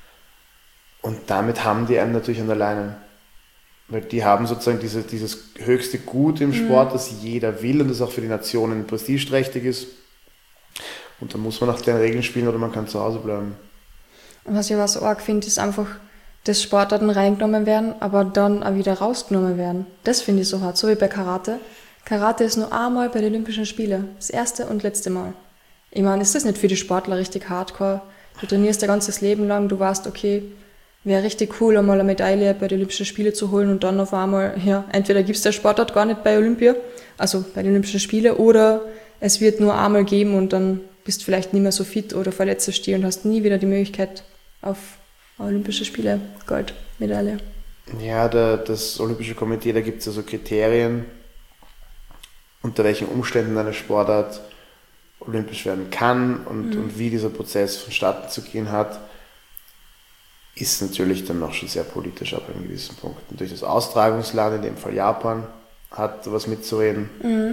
Und damit haben die einen natürlich an der Leine. Weil die haben sozusagen dieses höchste Gut im Sport, das jeder will und das auch für die Nationen prestigeträchtig ist. Und dann muss man nach den Regeln spielen oder man kann zu Hause bleiben. Und was ich aber so arg finde, ist einfach, dass Sportarten reingenommen werden, aber dann auch wieder rausgenommen werden. Das finde ich so hart, so wie bei Karate. Karate ist nur einmal bei den Olympischen Spielen. Das erste und letzte Mal. Ich meine, ist das nicht für die Sportler richtig hardcore? Du trainierst dein ganzes Leben lang, du weißt, okay, wäre richtig cool, einmal eine Medaille bei den Olympischen Spielen zu holen und dann auf einmal, ja, entweder gibt es der Sportart gar nicht bei Olympia, also bei den Olympischen Spielen, oder es wird nur einmal geben und dann bist vielleicht nicht mehr so fit oder verletzt dich und hast nie wieder die Möglichkeit auf Olympische Spiele, Goldmedaille. Ja, das Olympische Komitee, da gibt es ja so Kriterien, unter welchen Umständen eine Sportart olympisch werden kann und wie dieser Prozess vonstatten zu gehen hat, ist natürlich dann noch schon sehr politisch ab einem gewissen Punkt. Und durch das Austragungsland, in dem Fall Japan, hat was mitzureden.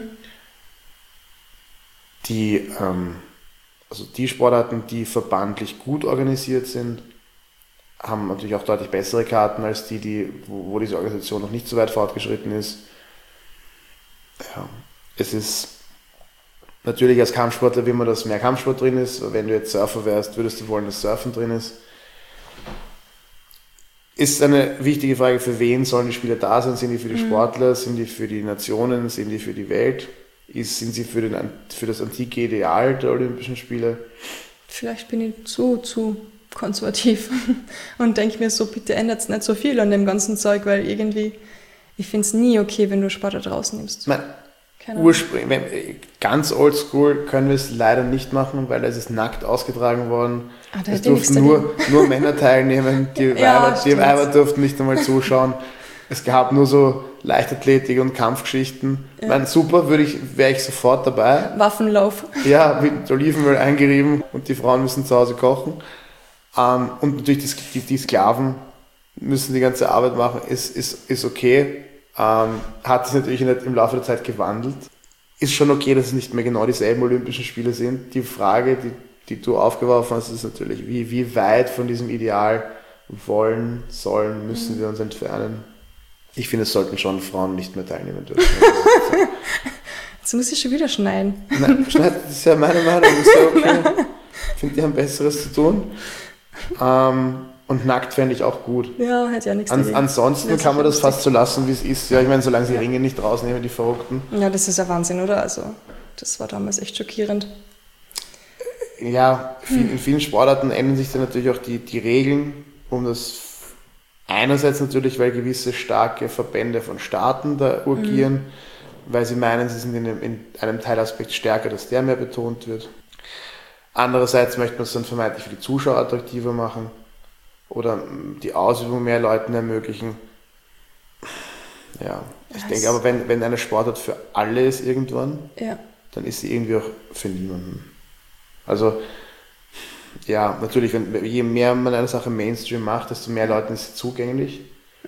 Also die Sportarten, die verbandlich gut organisiert sind, haben natürlich auch deutlich bessere Karten als wo diese Organisation noch nicht so weit fortgeschritten ist. Ja, es ist natürlich als Kampfsportler will man, dass mehr Kampfsport drin ist. Wenn du jetzt Surfer wärst, würdest du wollen, dass Surfen drin ist. Ist eine wichtige Frage, für wen sollen die Spieler da sein? Sind die für die Sportler? Sind die für die Nationen? Sind die für die Welt? Sind sie für das antike Ideal der Olympischen Spiele? Vielleicht bin ich zu konservativ und denke mir so, bitte ändert nicht so viel an dem ganzen Zeug, weil irgendwie, ich finde es nie okay, wenn du Sport da draußen nimmst. Ganz oldschool können wir es leider nicht machen, weil es ist nackt ausgetragen worden. Es durften nur Männer teilnehmen, die Weiber durften nicht einmal zuschauen. Es gab nur so Leichtathletik und Kampfgeschichten. Ja. Super, wäre ich sofort dabei. Waffenlauf. Ja, mit Olivenöl eingerieben und die Frauen müssen zu Hause kochen. Und natürlich die Sklaven müssen die ganze Arbeit machen, ist okay. Hat sich natürlich im Laufe der Zeit gewandelt. Ist schon okay, dass es nicht mehr genau dieselben Olympischen Spiele sind. Die Frage, die du aufgeworfen hast, ist natürlich, wie weit von diesem Ideal müssen wir uns entfernen. Ich finde, es sollten schon Frauen nicht mehr teilnehmen dürfen. Jetzt muss ich schon wieder schneiden. Nein, das ist ja meine Meinung. Ist ja okay. Ich finde, die haben Besseres zu tun. Und nackt fände ich auch gut. Ja, hätte ja nichts dagegen. Ansonsten kann man das fast so lassen, wie es ist. Ja, ich meine, solange sie Ringe nicht rausnehmen, die Verrückten. Ja, das ist ja Wahnsinn, oder? Also, das war damals echt schockierend. Ja, in vielen Sportarten ändern sich dann natürlich auch die Regeln, um das einerseits natürlich, weil gewisse starke Verbände von Staaten da agieren, weil sie meinen, sie sind in einem Teilaspekt stärker, dass der mehr betont wird. Andererseits möchte man es dann vermeintlich für die Zuschauer attraktiver machen oder die Ausübung mehr Leuten ermöglichen. Ja, ich denke aber, wenn eine Sportart für alle ist irgendwann, dann ist sie irgendwie auch für niemanden. Also, ja, natürlich, je mehr man eine Sache Mainstream macht, desto mehr Leuten ist sie zugänglich.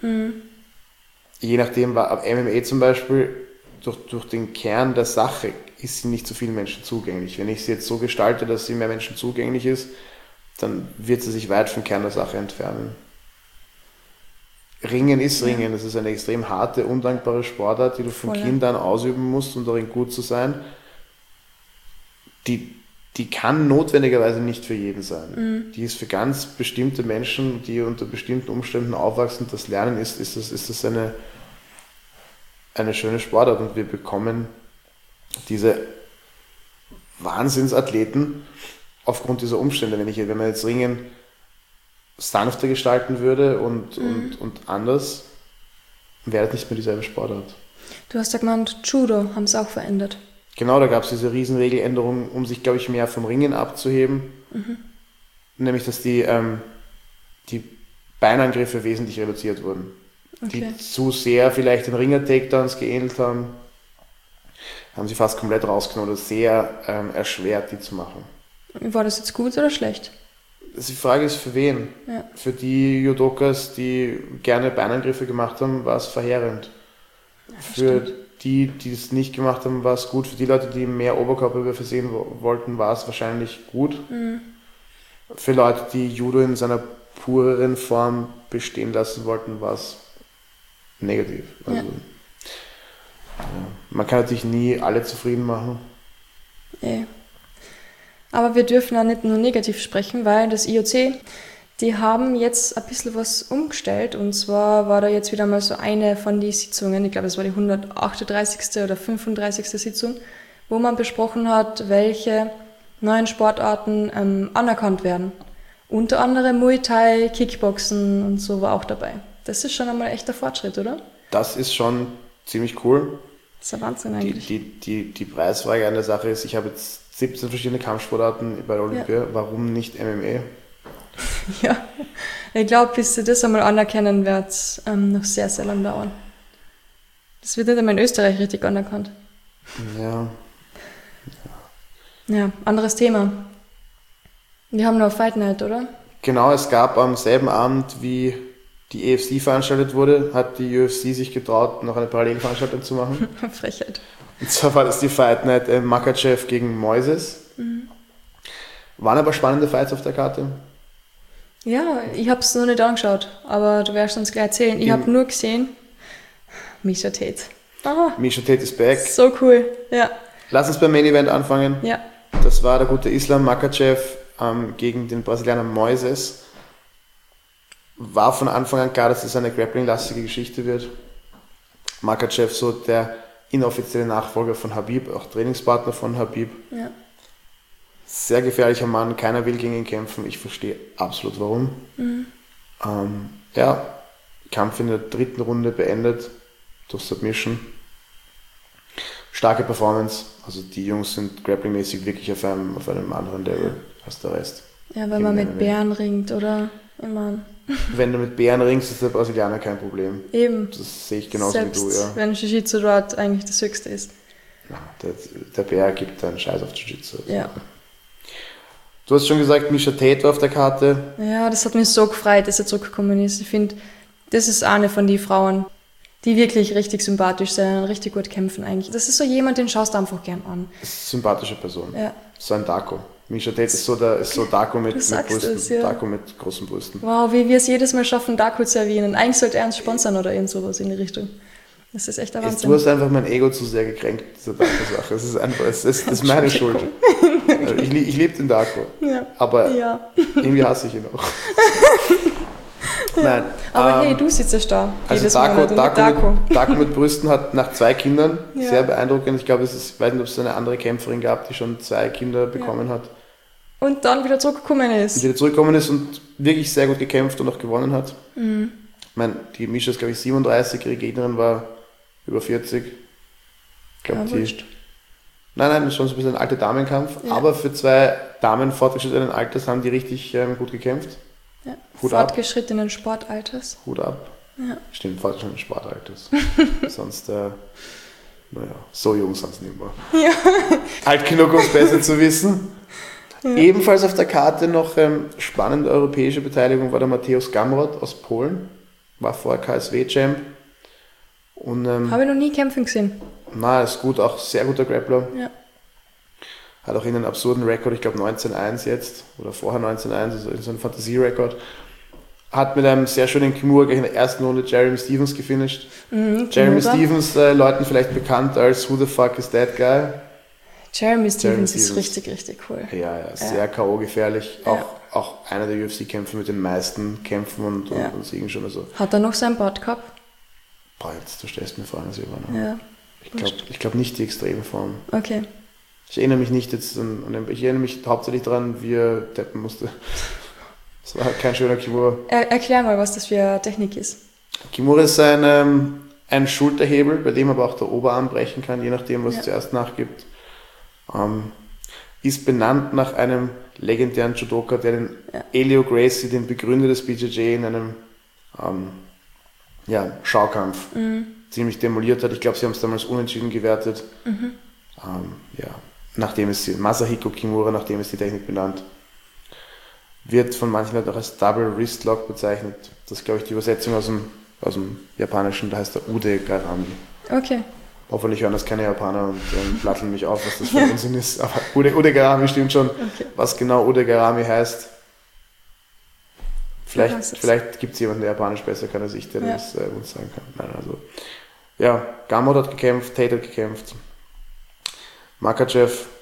Je nachdem, ab MMA zum Beispiel, durch den Kern der Sache ist sie nicht so vielen Menschen zugänglich. Wenn ich sie jetzt so gestalte, dass sie mehr Menschen zugänglich ist, dann wird sie sich weit vom Kern der Sache entfernen. Ringen ist Ringen. Das ist eine extrem harte, undankbare Sportart, die du von Kind an ausüben musst, um darin gut zu sein. Die kann notwendigerweise nicht für jeden sein. Die ist für ganz bestimmte Menschen, die unter bestimmten Umständen aufwachsen, das lernen, ist das eine schöne Sportart. Und wir bekommen diese Wahnsinnsathleten aufgrund dieser Umstände. Wenn man jetzt Ringen sanfter gestalten würde und anders, wäre das nicht mehr dieselbe Sportart. Du hast ja gemeint, Judo haben es auch verändert. Genau, da gab es diese Riesenregeländerung, um sich, glaube ich, mehr vom Ringen abzuheben. Nämlich, dass die Beinangriffe wesentlich reduziert wurden. Okay. Die zu sehr vielleicht den Ringer-Takedowns geähnelt haben sie fast komplett rausgenommen oder sehr erschwert, die zu machen. War das jetzt gut oder schlecht? Die Frage ist, für wen? Ja. Für die Judokas, die gerne Beinangriffe gemacht haben, war es verheerend. Ja, für die es nicht gemacht haben, war es gut. Für die Leute, die mehr Oberkörperwürfe sehen wollten, war es wahrscheinlich gut. Für Leute, die Judo in seiner pureren Form bestehen lassen wollten, war es negativ. Also, man kann natürlich nie alle zufrieden machen. Aber wir dürfen ja nicht nur negativ sprechen, weil das IOC, die haben jetzt ein bisschen was umgestellt. Und zwar war da jetzt wieder mal so eine von den Sitzungen, ich glaube, es war die 138. oder 35. Sitzung, wo man besprochen hat, welche neuen Sportarten anerkannt werden. Unter anderem Muay Thai, Kickboxen und so war auch dabei. Das ist schon einmal echter Fortschritt, oder? Das ist schon ziemlich cool. Das ist ein Wahnsinn eigentlich. Die Preisfrage an der Sache ist, ich habe jetzt 17 verschiedene Kampfsportarten bei der Olympia. Warum nicht MMA? Ja, ich glaube, bis sie das einmal anerkennen, wird es noch sehr, sehr lang dauern. Das wird nicht einmal in Österreich richtig anerkannt. Ja, anderes Thema. Wir haben noch Fight Night, oder? Genau, es gab am selben Abend, wie die EFC veranstaltet wurde, hat die UFC sich getraut, noch eine Parallelveranstaltung zu machen. Frechheit. Und zwar war das die Fight Night Makhachev gegen Moises. Waren aber spannende Fights auf der Karte. Ja, ich habe es noch nicht angeschaut, aber du wirst uns gleich erzählen. Ich habe nur gesehen, Misha Tate. Aha. Misha Tate ist back. So cool, ja. Lass uns beim Main Event anfangen. Ja. Das war der gute Islam Makhachev gegen den Brasilianer Moises. War von Anfang an klar, dass es eine grappling-lastige Geschichte wird. Makhachev so der inoffizielle Nachfolger von Khabib, auch Trainingspartner von Khabib. Ja. Sehr gefährlicher Mann, keiner will gegen ihn kämpfen. Ich verstehe absolut warum. Kampf in der 3. Runde beendet durch Submission. Starke Performance. Also die Jungs sind grapplingmäßig wirklich auf einem anderen Level als der Rest. Ja, wenn man mit Bären ringt, oder? Immer. Wenn du mit Bären ringst, ist der Brasilianer kein Problem. Eben. Das sehe ich genauso Selbst wie du, ja. wenn Jiu-Jitsu dort eigentlich das Höchste ist. Ja, der Bär gibt einen Scheiß auf Jiu-Jitsu. Also. Ja. Du hast schon gesagt, Misha Tate war auf der Karte. Ja, das hat mich so gefreut, dass er zurückgekommen ist. Ich finde, das ist eine von den Frauen, die wirklich richtig sympathisch sind und richtig gut kämpfen eigentlich. Das ist so jemand, den schaust du einfach gern an. Das ist eine sympathische Person. Ja. So ein Darko. Misha Tate ist so Darko mit Brüsten. Es, ja. Darko mit großen Brüsten. Wow, wie wir es jedes Mal schaffen, Darko zu erwähnen. Eigentlich sollte er uns sponsern oder irgend sowas in die Richtung. Das ist echt der Wahnsinn. Du hast einfach mein Ego zu sehr gekränkt, diese Darko-Sache. Es ist einfach, es ist meine Schuld. Ich liebe den Darko. Ja. Aber irgendwie hasse ich ihn auch. Nein. Aber hey, du sitzt ja da. Also Darko mit Brüsten hat nach 2 Kindern, sehr beeindruckend. Ich glaube, ich weiß nicht, ob es eine andere Kämpferin gab, die schon 2 Kinder bekommen hat. Und dann wieder zurückgekommen ist. Und wieder zurückgekommen ist und wirklich sehr gut gekämpft und auch gewonnen hat. Ich meine, die Misha ist, glaube ich, 37, ihre Gegnerin war über 40. Ich glaube, Nein, das ist schon so ein bisschen ein alter Damenkampf. Ja. Aber für 2 Damen fortgeschrittenen Alters haben die richtig gut gekämpft. Ja. Hut fortgeschrittenen Sportalters. Hut ab. Ja. Stimmt, fortgeschrittenen Sportalters. Sonst, so jung sind sie nicht mehr. Ja. Alt genug, um es besser zu wissen. Ja. Ebenfalls auf der Karte noch spannende europäische Beteiligung war der Mateusz Gamrot aus Polen. War vorher KSW-Champ. Habe ich noch nie kämpfen gesehen. Na, ist gut, auch sehr guter Grappler. Ja. Hat auch einen absurden Rekord, ich glaube 19-1 jetzt, oder vorher 19-1, also so ein Fantasierekord. Hat mit einem sehr schönen Kimura gleich in der ersten Runde Jeremy Stephens gefinisht. Jeremy Stephens, Leuten vielleicht bekannt als Who the fuck is that guy? Jeremy Stephens ist richtig, richtig cool. Ja, sehr K.O. gefährlich. Auch einer der UFC-Kämpfer mit den meisten Kämpfen und Siegen schon. Also. Hat er noch seinen Bart gehabt? Boah, jetzt du stellst mir Fragen, Silvana. Ja. Ich glaube nicht die extreme Form. Okay. Ich erinnere mich nicht jetzt ich erinnere mich hauptsächlich daran, wie er deppen musste. Das war halt kein schöner Kimura. Erklär mal, was das für eine Technik ist. Kimura ist ein Schulterhebel, bei dem aber auch der Oberarm brechen kann, je nachdem, was zuerst nachgibt. Ist benannt nach einem legendären Judoka, der den Elio Gracie, den Begründer des BJJ, in einem Schaukampf ziemlich demoliert hat. Ich glaube, sie haben es damals unentschieden gewertet. Nachdem ist Masahiko Kimura, nachdem ist die Technik benannt. Wird von manchen Leuten auch als Double Wrist Lock bezeichnet. Das ist, glaube ich, die Übersetzung aus dem Japanischen, da heißt der Ude Garami. Okay. Hoffentlich hören das keine Japaner und platteln mich auf, was das für ein Unsinn ist. Aber Ude Garami stimmt schon. Okay. Was genau Ude Garami heißt, vielleicht gibt es jemanden, der Japanisch besser kann als ich, der das uns sagen kann. Nein, also, Gamrot hat gekämpft, Tate hat gekämpft. Makhachev.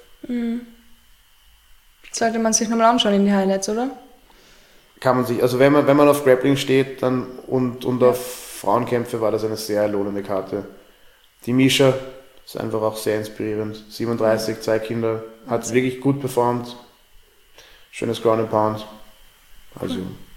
Sollte man sich nochmal anschauen in die Highlights, oder? Kann man sich, also wenn man auf Grappling steht dann und auf Frauenkämpfe, war das eine sehr lohnende Karte. Die Misha ist einfach auch sehr inspirierend. 37, 2 Kinder, hat wirklich gut performt. Schönes Ground and Pound. Also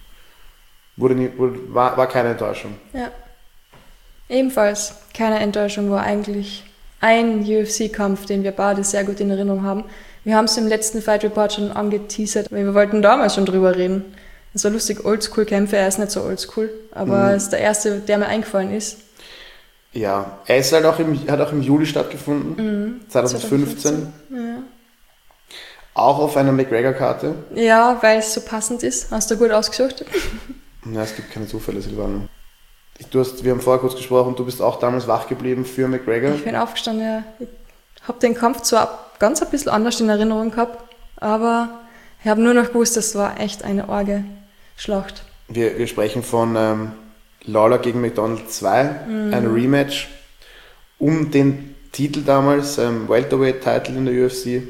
war keine Enttäuschung. Ja. Ebenfalls keine Enttäuschung, war eigentlich ein UFC-Kampf, den wir beide sehr gut in Erinnerung haben. Wir haben es im letzten Fight Report schon angeteasert, weil wir wollten damals schon drüber reden. Es war lustig, Oldschool-Kämpfe, er ist nicht so oldschool, aber er ist der erste, der mir eingefallen ist. Ja, er ist halt hat auch im Juli stattgefunden, 2015. Ja. Auch auf einer McGregor-Karte. Ja, weil es so passend ist. Hast du gut ausgesucht? Ja, es gibt keine Zufälle, Silvana. Wir haben vorher kurz gesprochen, du bist auch damals wach geblieben für McGregor. Ich bin aufgestanden, ja. Ich habe den Kampf zwar ganz ein bisschen anders in Erinnerung gehabt, aber ich habe nur noch gewusst, das war echt eine arge Schlacht. Wir sprechen von Lawler gegen McDonald 2, ein Rematch. um den Titel damals, Welterweight-Titel in der UFC.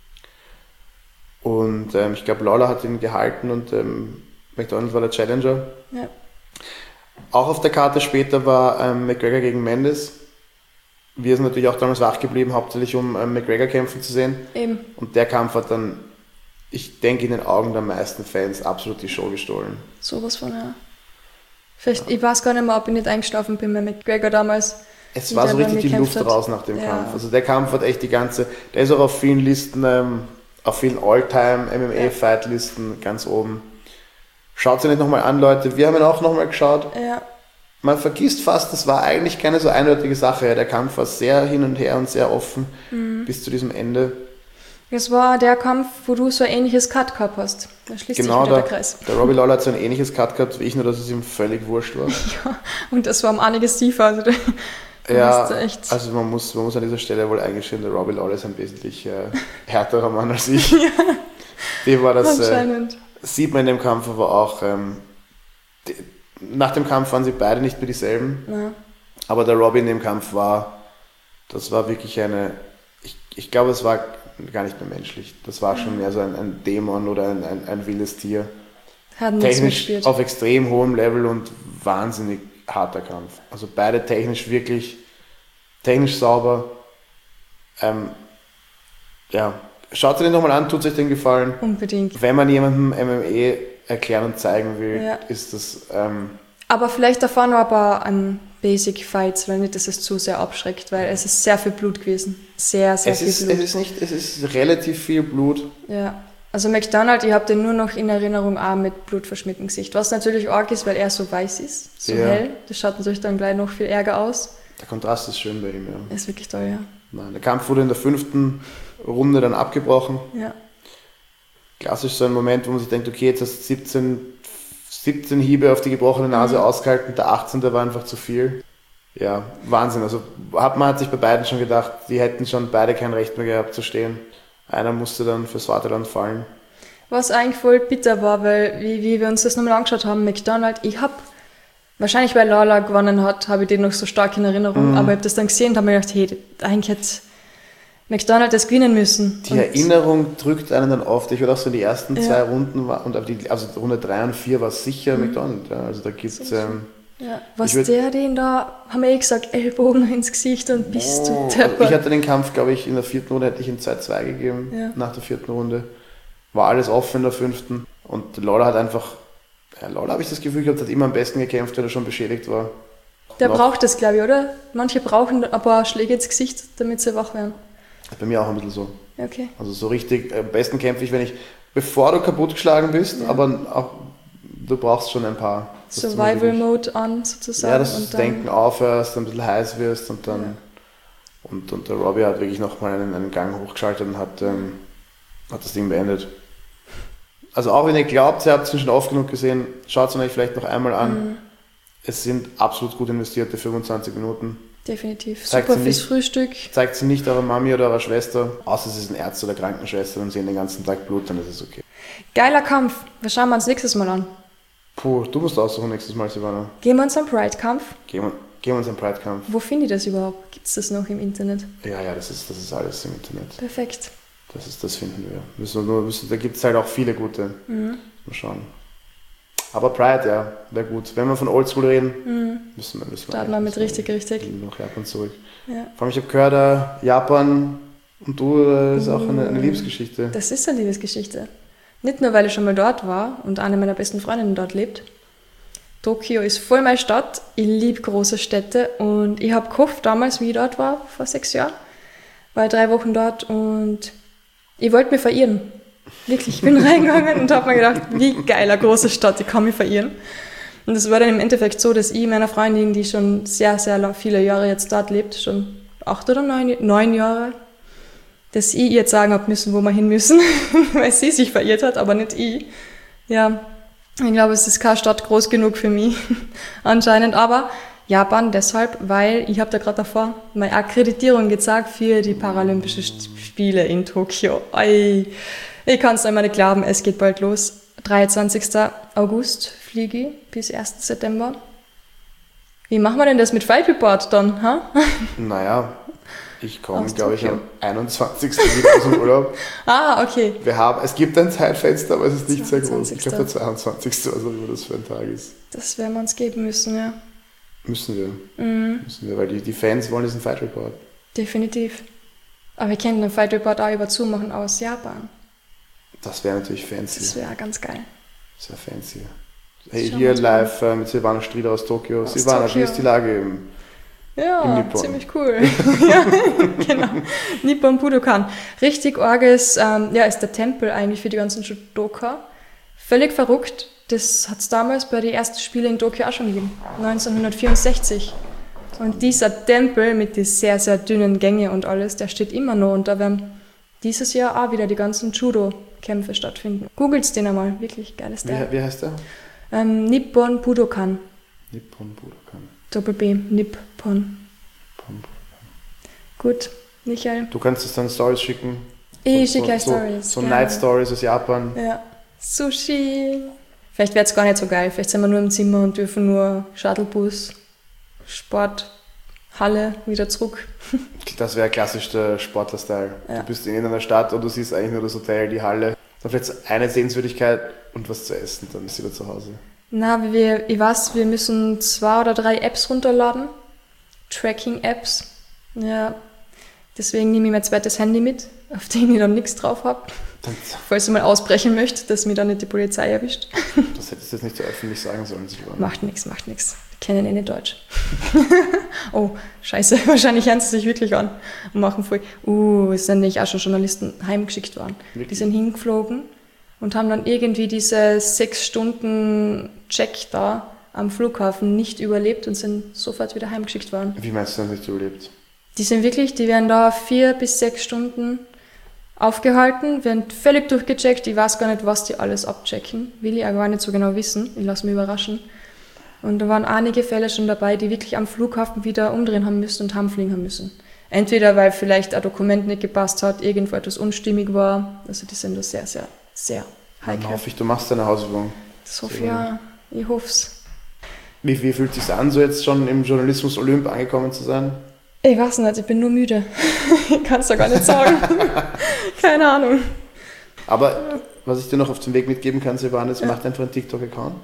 Und ich glaube, Lawler hat ihn gehalten und McDonald war der Challenger. Ja. Auch auf der Karte später war McGregor gegen Mendes. Wir sind natürlich auch damals wach geblieben, hauptsächlich um McGregor kämpfen zu sehen. Eben. Und der Kampf hat dann, ich denke, in den Augen der meisten Fans absolut die Show gestohlen. Sowas von, ja. Vielleicht, ich weiß gar nicht mehr, ob ich nicht eingeschlafen bin bei McGregor damals. Es war so richtig die Luft raus nach dem Kampf. Also der Kampf hat echt der ist auch auf vielen Listen, auf vielen All-Time-MMA-Fight-Listen ganz oben. Schaut sie nicht nochmal an, Leute. Wir haben ihn auch nochmal geschaut. Ja. Man vergisst fast, das war eigentlich keine so eindeutige Sache. Der Kampf war sehr hin und her und sehr offen bis zu diesem Ende. Es war der Kampf, wo du so ein ähnliches Cut gehabt hast. Da schließt Genau, sich wieder der Kreis. Der Robbie Lawler hat so ein ähnliches Cut gehabt wie ich, nur dass es ihm völlig wurscht war. Ja, und das war um einiges tiefer. Also also man muss an dieser Stelle wohl eingestehen, der Robbie Lawler ist ein wesentlich härterer Mann als ich. Ja, Dem war das, anscheinend. sieht man in dem Kampf aber auch. Nach dem Kampf waren sie beide nicht mehr dieselben. Ja. Aber der Robbie in dem Kampf das war wirklich ich glaube, es war gar nicht mehr menschlich. Das war schon mehr so ein Dämon oder ein wildes Tier. Hat nichts Technisch mitgespielt. auf extrem hohem Level und wahnsinnig harter Kampf. Also beide technisch sauber. Schaut euch den nochmal an, tut euch den Gefallen. Unbedingt. Wenn man jemandem MMA erklären und zeigen will, Ja. ist das... Aber vielleicht davon aber an Basic Fights, weil nicht, dass es zu sehr abschreckt, weil es ist sehr viel Blut gewesen. Sehr, sehr viel Blut. Es ist relativ viel Blut. Ja. Also McDonald, ich habe den nur noch in Erinnerung auch mit blutverschmiertem Gesicht. Was natürlich arg ist, weil er so weiß ist, so hell. Das schaut natürlich dann gleich noch viel ärger aus. Der Kontrast ist schön bei ihm, ja. Ist wirklich toll, ja. Nein, der Kampf wurde in der 5. Runde dann abgebrochen. Ja. Klassisch so ein Moment, wo man sich denkt, okay, jetzt hast du 17 Hiebe auf die gebrochene Nase ausgehalten, der 18. war einfach zu viel. Ja, Wahnsinn. Also man hat sich bei beiden schon gedacht, die hätten schon beide kein Recht mehr gehabt zu stehen. Einer musste dann fürs Vaterland fallen. Was eigentlich voll bitter war, weil wie wir uns das nochmal angeschaut haben, McDonald, ich habe, wahrscheinlich weil Lawler gewonnen hat, habe ich den noch so stark in Erinnerung, aber ich habe das dann gesehen und habe mir gedacht, hey, eigentlich hätte McDonald das gewinnen müssen. Die Erinnerung drückt einen dann oft. Ich würde auch so in die ersten 2 Runden, also Runde 3 und 4 war sicher McDonald. Ja. Also da gibt es... Ja. Den da, haben wir gesagt, Ellbogen ins Gesicht und bist du deppert. Ich hatte den Kampf, glaube ich, in der 4. Runde hätte ich ihm 2-2 gegeben, nach der 4. Runde. War alles offen in der 5. Und Lawler hat einfach, Lawler habe ich das Gefühl gehabt, hat immer am besten gekämpft, weil er schon beschädigt war. Der braucht das, glaube ich, oder? Manche brauchen ein paar Schläge ins Gesicht, damit sie wach werden. Bei mir auch ein bisschen so. Okay. Also so richtig, am besten kämpfe ich, bevor du kaputtgeschlagen bist, aber auch, du brauchst schon ein paar. Survival-Mode an, sozusagen. Ja, dass du und das Denken aufhörst, ein bisschen heiß wirst und dann... Und der Robbie hat wirklich nochmal einen Gang hochgeschaltet und hat das Ding beendet. Also auch wenn ihr glaubt, ihr habt es schon oft genug gesehen, schaut es euch vielleicht noch einmal an. Es sind absolut gut investierte 25 Minuten. Definitiv. Zeigt super fürs Frühstück. Zeigt sie nicht eurer Mami oder eurer Schwester, außer sie sind Ärzte oder Krankenschwester und sehen den ganzen Tag Blut, dann ist es okay. Geiler Kampf. Wir schauen uns nächstes Mal an. Puh, du musst aussuchen nächstes Mal, Silvana. Gehen wir uns einen Pride-Kampf? Gehen wir uns einen Pride-Kampf. Wo finde ich das überhaupt? Gibt es das noch im Internet? Ja, das ist alles im Internet. Perfekt. Das finden wir. Da gibt es halt auch viele gute. Mal schauen. Aber Pride, wäre gut. Wenn wir von Oldschool reden, müssen wir. Starten wir mit richtig. Nach Japan zurück. Ja. Vor allem, ich habe gehört, Japan und du, das ist auch eine Liebesgeschichte. Das ist eine Liebesgeschichte. Nicht nur, weil ich schon mal dort war und eine meiner besten Freundinnen dort lebt. Tokio ist voll meine Stadt. Ich liebe große Städte und ich habe gehofft, damals, wie ich dort war, vor 6 Jahren, war ich 3 Wochen dort und ich wollte mich verirren. Wirklich, ich bin reingegangen und habe mir gedacht, wie geil, eine große Stadt, ich kann mich verirren. Und es war dann im Endeffekt so, dass ich meiner Freundin, die schon sehr, sehr viele Jahre jetzt dort lebt, schon 8 oder 9 Jahre, dass ich ihr jetzt sagen habe müssen, wo wir hin müssen, weil sie sich verirrt hat, aber nicht ich. Ja, ich glaube, es ist keine Stadt groß genug für mich, anscheinend. Aber Japan deshalb, weil ich habe da gerade davor meine Akkreditierung gezeigt für die Paralympischen Spiele in Tokio. Ei, ich kann es einmal nicht glauben, es geht bald los. 23. August fliege ich bis 1. September. Wie machen wir denn das mit Fight Report dann? Ha? Naja, ich komme, Aus glaube ich, Tokio. am 21. wieder aus dem Urlaub. Okay. Es gibt ein Zeitfenster, aber es ist nicht sehr groß. Ich 22.. glaube, der 22. Also immer das für ein Tag ist. Das werden wir uns geben müssen, ja. Müssen wir, weil die Fans wollen diesen Fight Report. Definitiv. Aber wir können den Fight Report auch über Zoom machen aus Japan. Das wäre natürlich fancy. Das wäre ganz geil. Sehr fancy. Hey, Schauen wir hier uns mal live mit Silvana Strieder aus Tokio. Aus Silvana, Tokio. wie ist die Lage im Ja, Nippon? ziemlich cool. Ja, genau. Nippon Budokan. Richtig arges, ist der Tempel eigentlich für die ganzen Judoka. Völlig verrückt. Das hat es damals bei den ersten Spielen in Tokio auch schon gegeben. 1964. Und dieser Tempel mit den sehr, sehr dünnen Gänge und alles, der steht immer noch. Und da werden dieses Jahr auch wieder die ganzen Judo-Kämpfe stattfinden. Googelt's den einmal. Wirklich geiles Teil. Wie heißt der? Nippon Budokan. Nippon Budokan. Doppel-B. Nippon. Gut, Michael. Du kannst uns dann Stories schicken. Ich schicke euch Stories. So gerne. Night Stories aus Japan. Ja. Sushi. Vielleicht wird es gar nicht so geil. Vielleicht sind wir nur im Zimmer und dürfen nur Shuttlebus, Sport, Halle, wieder zurück. Das wäre klassisch der Sportler-Style. Ja. Du bist in einer Stadt und du siehst eigentlich nur das Hotel, die Halle. Dann vielleicht eine Sehenswürdigkeit und was zu essen, dann bist du wieder zu Hause. Na, ich weiß, wir müssen 2 oder 3 Apps runterladen. Tracking-Apps. Ja. Deswegen nehme ich mein zweites Handy mit, auf dem ich dann nichts drauf habe. Falls ich mal ausbrechen möchte, dass mich dann nicht die Polizei erwischt. Das hättest du jetzt nicht so öffentlich sagen sollen. Silvana. Macht nichts. Wir kennen nicht Deutsch. Oh, scheiße, wahrscheinlich hören sie sich wirklich an und machen voll. Es sind nämlich auch schon Journalisten heimgeschickt worden. Wirklich? Die sind hingeflogen und haben dann irgendwie diese 6 Stunden Check da am Flughafen nicht überlebt und sind sofort wieder heimgeschickt worden. Wie meinst du das nicht überlebt? Die werden da 4 bis 6 Stunden aufgehalten, werden völlig durchgecheckt. Ich weiß gar nicht, was die alles abchecken. Will ich auch gar nicht so genau wissen. Ich lasse mich überraschen. Und da waren einige Fälle schon dabei, die wirklich am Flughafen wieder umdrehen haben müssen und heimfliegen haben müssen. Entweder weil vielleicht ein Dokument nicht gepasst hat, irgendwo etwas unstimmig war. Also die sind da sehr, sehr, sehr Dann heikel. hoffe ich, du machst deine Hausübung. Sophia, ich hoff's. Wie fühlt es sich an, so jetzt schon im Journalismus Olymp angekommen zu sein? Ich weiß nicht, ich bin nur müde. Ich kann es da gar nicht sagen. Keine Ahnung. Aber was ich dir noch auf den Weg mitgeben kann, Silvana, ist, mach einfach einen TikTok-Account.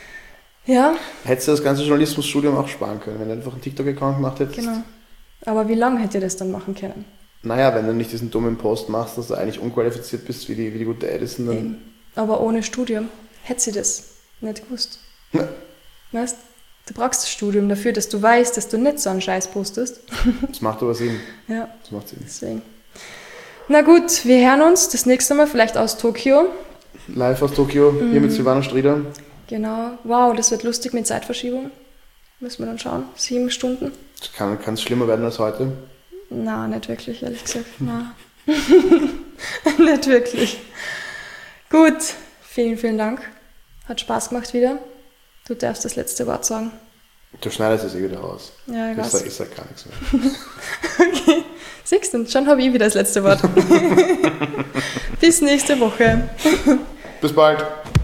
Ja, Hättest du das ganze Journalismusstudium auch sparen können, wenn du einfach einen TikTok-Account gemacht hättest? genau. Aber wie lange hätte ihr das dann machen können? Naja, wenn du nicht diesen dummen Post machst, dass du eigentlich unqualifiziert bist wie die gute Edison, dann... Eben. Aber ohne Studium hätte sie das nicht gewusst. Ja. Weißt du, brauchst das Studium dafür, dass du weißt, dass du nicht so einen Scheiß postest. Das macht aber Sinn. Ja, Das macht Sinn. deswegen. Na gut, wir hören uns das nächste Mal vielleicht aus Tokio. Live aus Tokio, hier mit Silvana Strieder. Genau. Wow, das wird lustig mit Zeitverschiebung. Müssen wir dann schauen. 7 Stunden. Das kann es schlimmer werden als heute. Na, nicht wirklich, ehrlich gesagt. Na. Nicht wirklich. Gut, vielen, vielen Dank. Hat Spaß gemacht wieder. Du darfst das letzte Wort sagen. Du schneidest es wieder raus. Ja, ich Ich weiß. sag gar nichts mehr. Okay, siehst du, schon habe ich wieder das letzte Wort. Bis nächste Woche. Bis bald.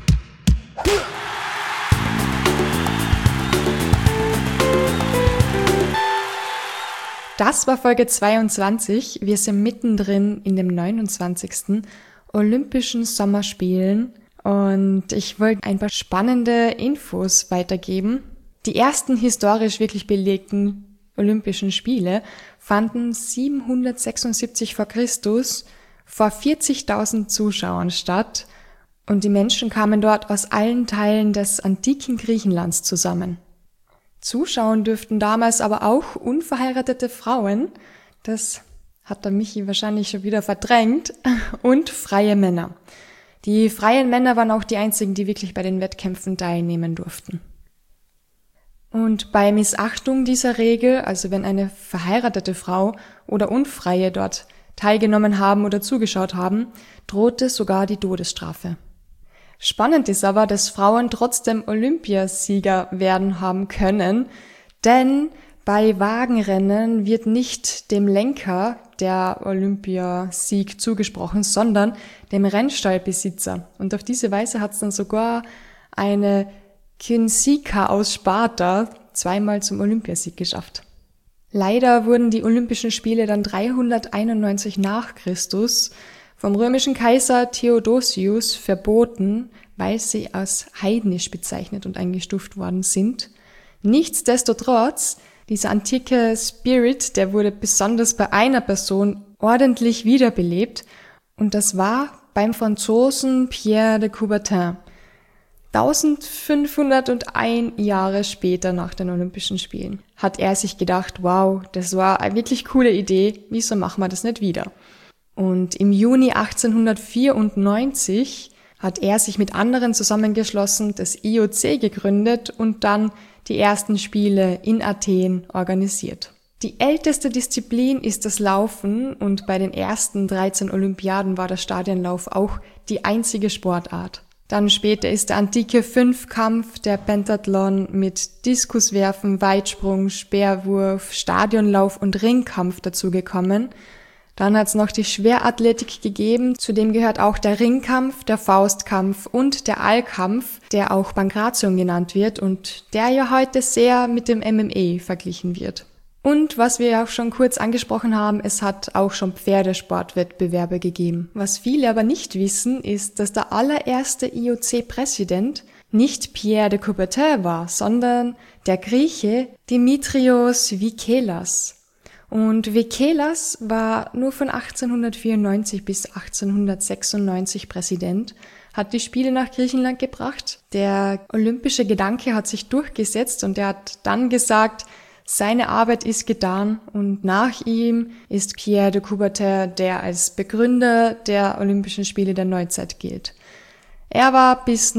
Das war Folge 22. Wir sind mittendrin in dem 29. Olympischen Sommerspielen und ich wollte ein paar spannende Infos weitergeben. Die ersten historisch wirklich belegten Olympischen Spiele fanden 776 vor Christus vor 40.000 Zuschauern statt und die Menschen kamen dort aus allen Teilen des antiken Griechenlands zusammen. Zuschauen dürften damals aber auch unverheiratete Frauen, das hat der Michi wahrscheinlich schon wieder verdrängt, und freie Männer. Die freien Männer waren auch die einzigen, die wirklich bei den Wettkämpfen teilnehmen durften. Und bei Missachtung dieser Regel, also wenn eine verheiratete Frau oder Unfreie dort teilgenommen haben oder zugeschaut haben, drohte sogar die Todesstrafe. Spannend ist aber, dass Frauen trotzdem Olympiasieger werden haben können, denn bei Wagenrennen wird nicht dem Lenker der Olympiasieg zugesprochen, sondern dem Rennstallbesitzer. Und auf diese Weise hat es dann sogar eine Kynsika aus Sparta zweimal zum Olympiasieg geschafft. Leider wurden die Olympischen Spiele dann 391 nach Christus vom römischen Kaiser Theodosius verboten, weil sie als heidnisch bezeichnet und eingestuft worden sind. Nichtsdestotrotz, dieser antike Spirit, der wurde besonders bei einer Person ordentlich wiederbelebt, und das war beim Franzosen Pierre de Coubertin. 1501 Jahre später nach den Olympischen Spielen hat er sich gedacht, wow, das war eine wirklich coole Idee, wieso machen wir das nicht wieder? Und im Juni 1894 hat er sich mit anderen zusammengeschlossen, das IOC gegründet und dann die ersten Spiele in Athen organisiert. Die älteste Disziplin ist das Laufen, und bei den ersten 13 Olympiaden war der Stadionlauf auch die einzige Sportart. Dann später ist der antike Fünfkampf, der Pentathlon mit Diskuswerfen, Weitsprung, Speerwurf, Stadionlauf und Ringkampf dazugekommen. Dann hat es noch die Schwerathletik gegeben, zu dem gehört auch der Ringkampf, der Faustkampf und der Allkampf, der auch Pankration genannt wird und der ja heute sehr mit dem MMA verglichen wird. Und was wir ja auch schon kurz angesprochen haben, es hat auch schon Pferdesportwettbewerbe gegeben. Was viele aber nicht wissen, ist, dass der allererste IOC-Präsident nicht Pierre de Coubertin war, sondern der Grieche Dimitrios Vikelas. Und Vikelas war nur von 1894 bis 1896 Präsident, hat die Spiele nach Griechenland gebracht. Der olympische Gedanke hat sich durchgesetzt und er hat dann gesagt, seine Arbeit ist getan, und nach ihm ist Pierre de Coubertin, der als Begründer der Olympischen Spiele der Neuzeit gilt. Er war bis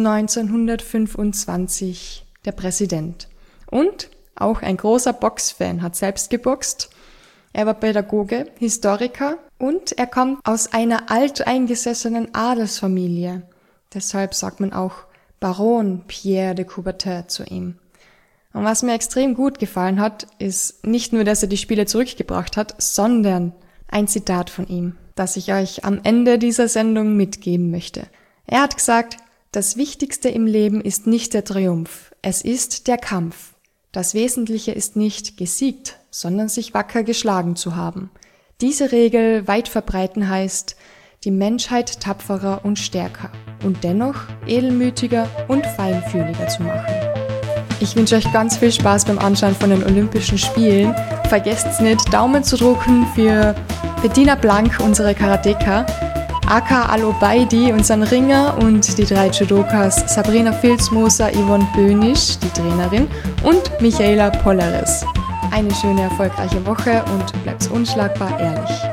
1925 der Präsident und auch ein großer Boxfan, hat selbst geboxt. Er war Pädagoge, Historiker und er kommt aus einer alteingesessenen Adelsfamilie. Deshalb sagt man auch Baron Pierre de Coubertin zu ihm. Und was mir extrem gut gefallen hat, ist nicht nur, dass er die Spiele zurückgebracht hat, sondern ein Zitat von ihm, das ich euch am Ende dieser Sendung mitgeben möchte. Er hat gesagt, das Wichtigste im Leben ist nicht der Triumph, es ist der Kampf. Das Wesentliche ist nicht gesiegt, sondern sich wacker geschlagen zu haben. Diese Regel weit verbreiten heißt, die Menschheit tapferer und stärker und dennoch edelmütiger und feinfühliger zu machen. Ich wünsche euch ganz viel Spaß beim Anschauen von den Olympischen Spielen. Vergesst nicht, Daumen zu drücken für Bettina Blank, unsere Karateka, Aka Alobaidi, unseren Ringer, und die 3 Judokas Sabrina Filzmoser, Yvonne Bönisch, die Trainerin, und Michaela Polleres. Eine schöne, erfolgreiche Woche und bleibt unschlagbar ehrlich.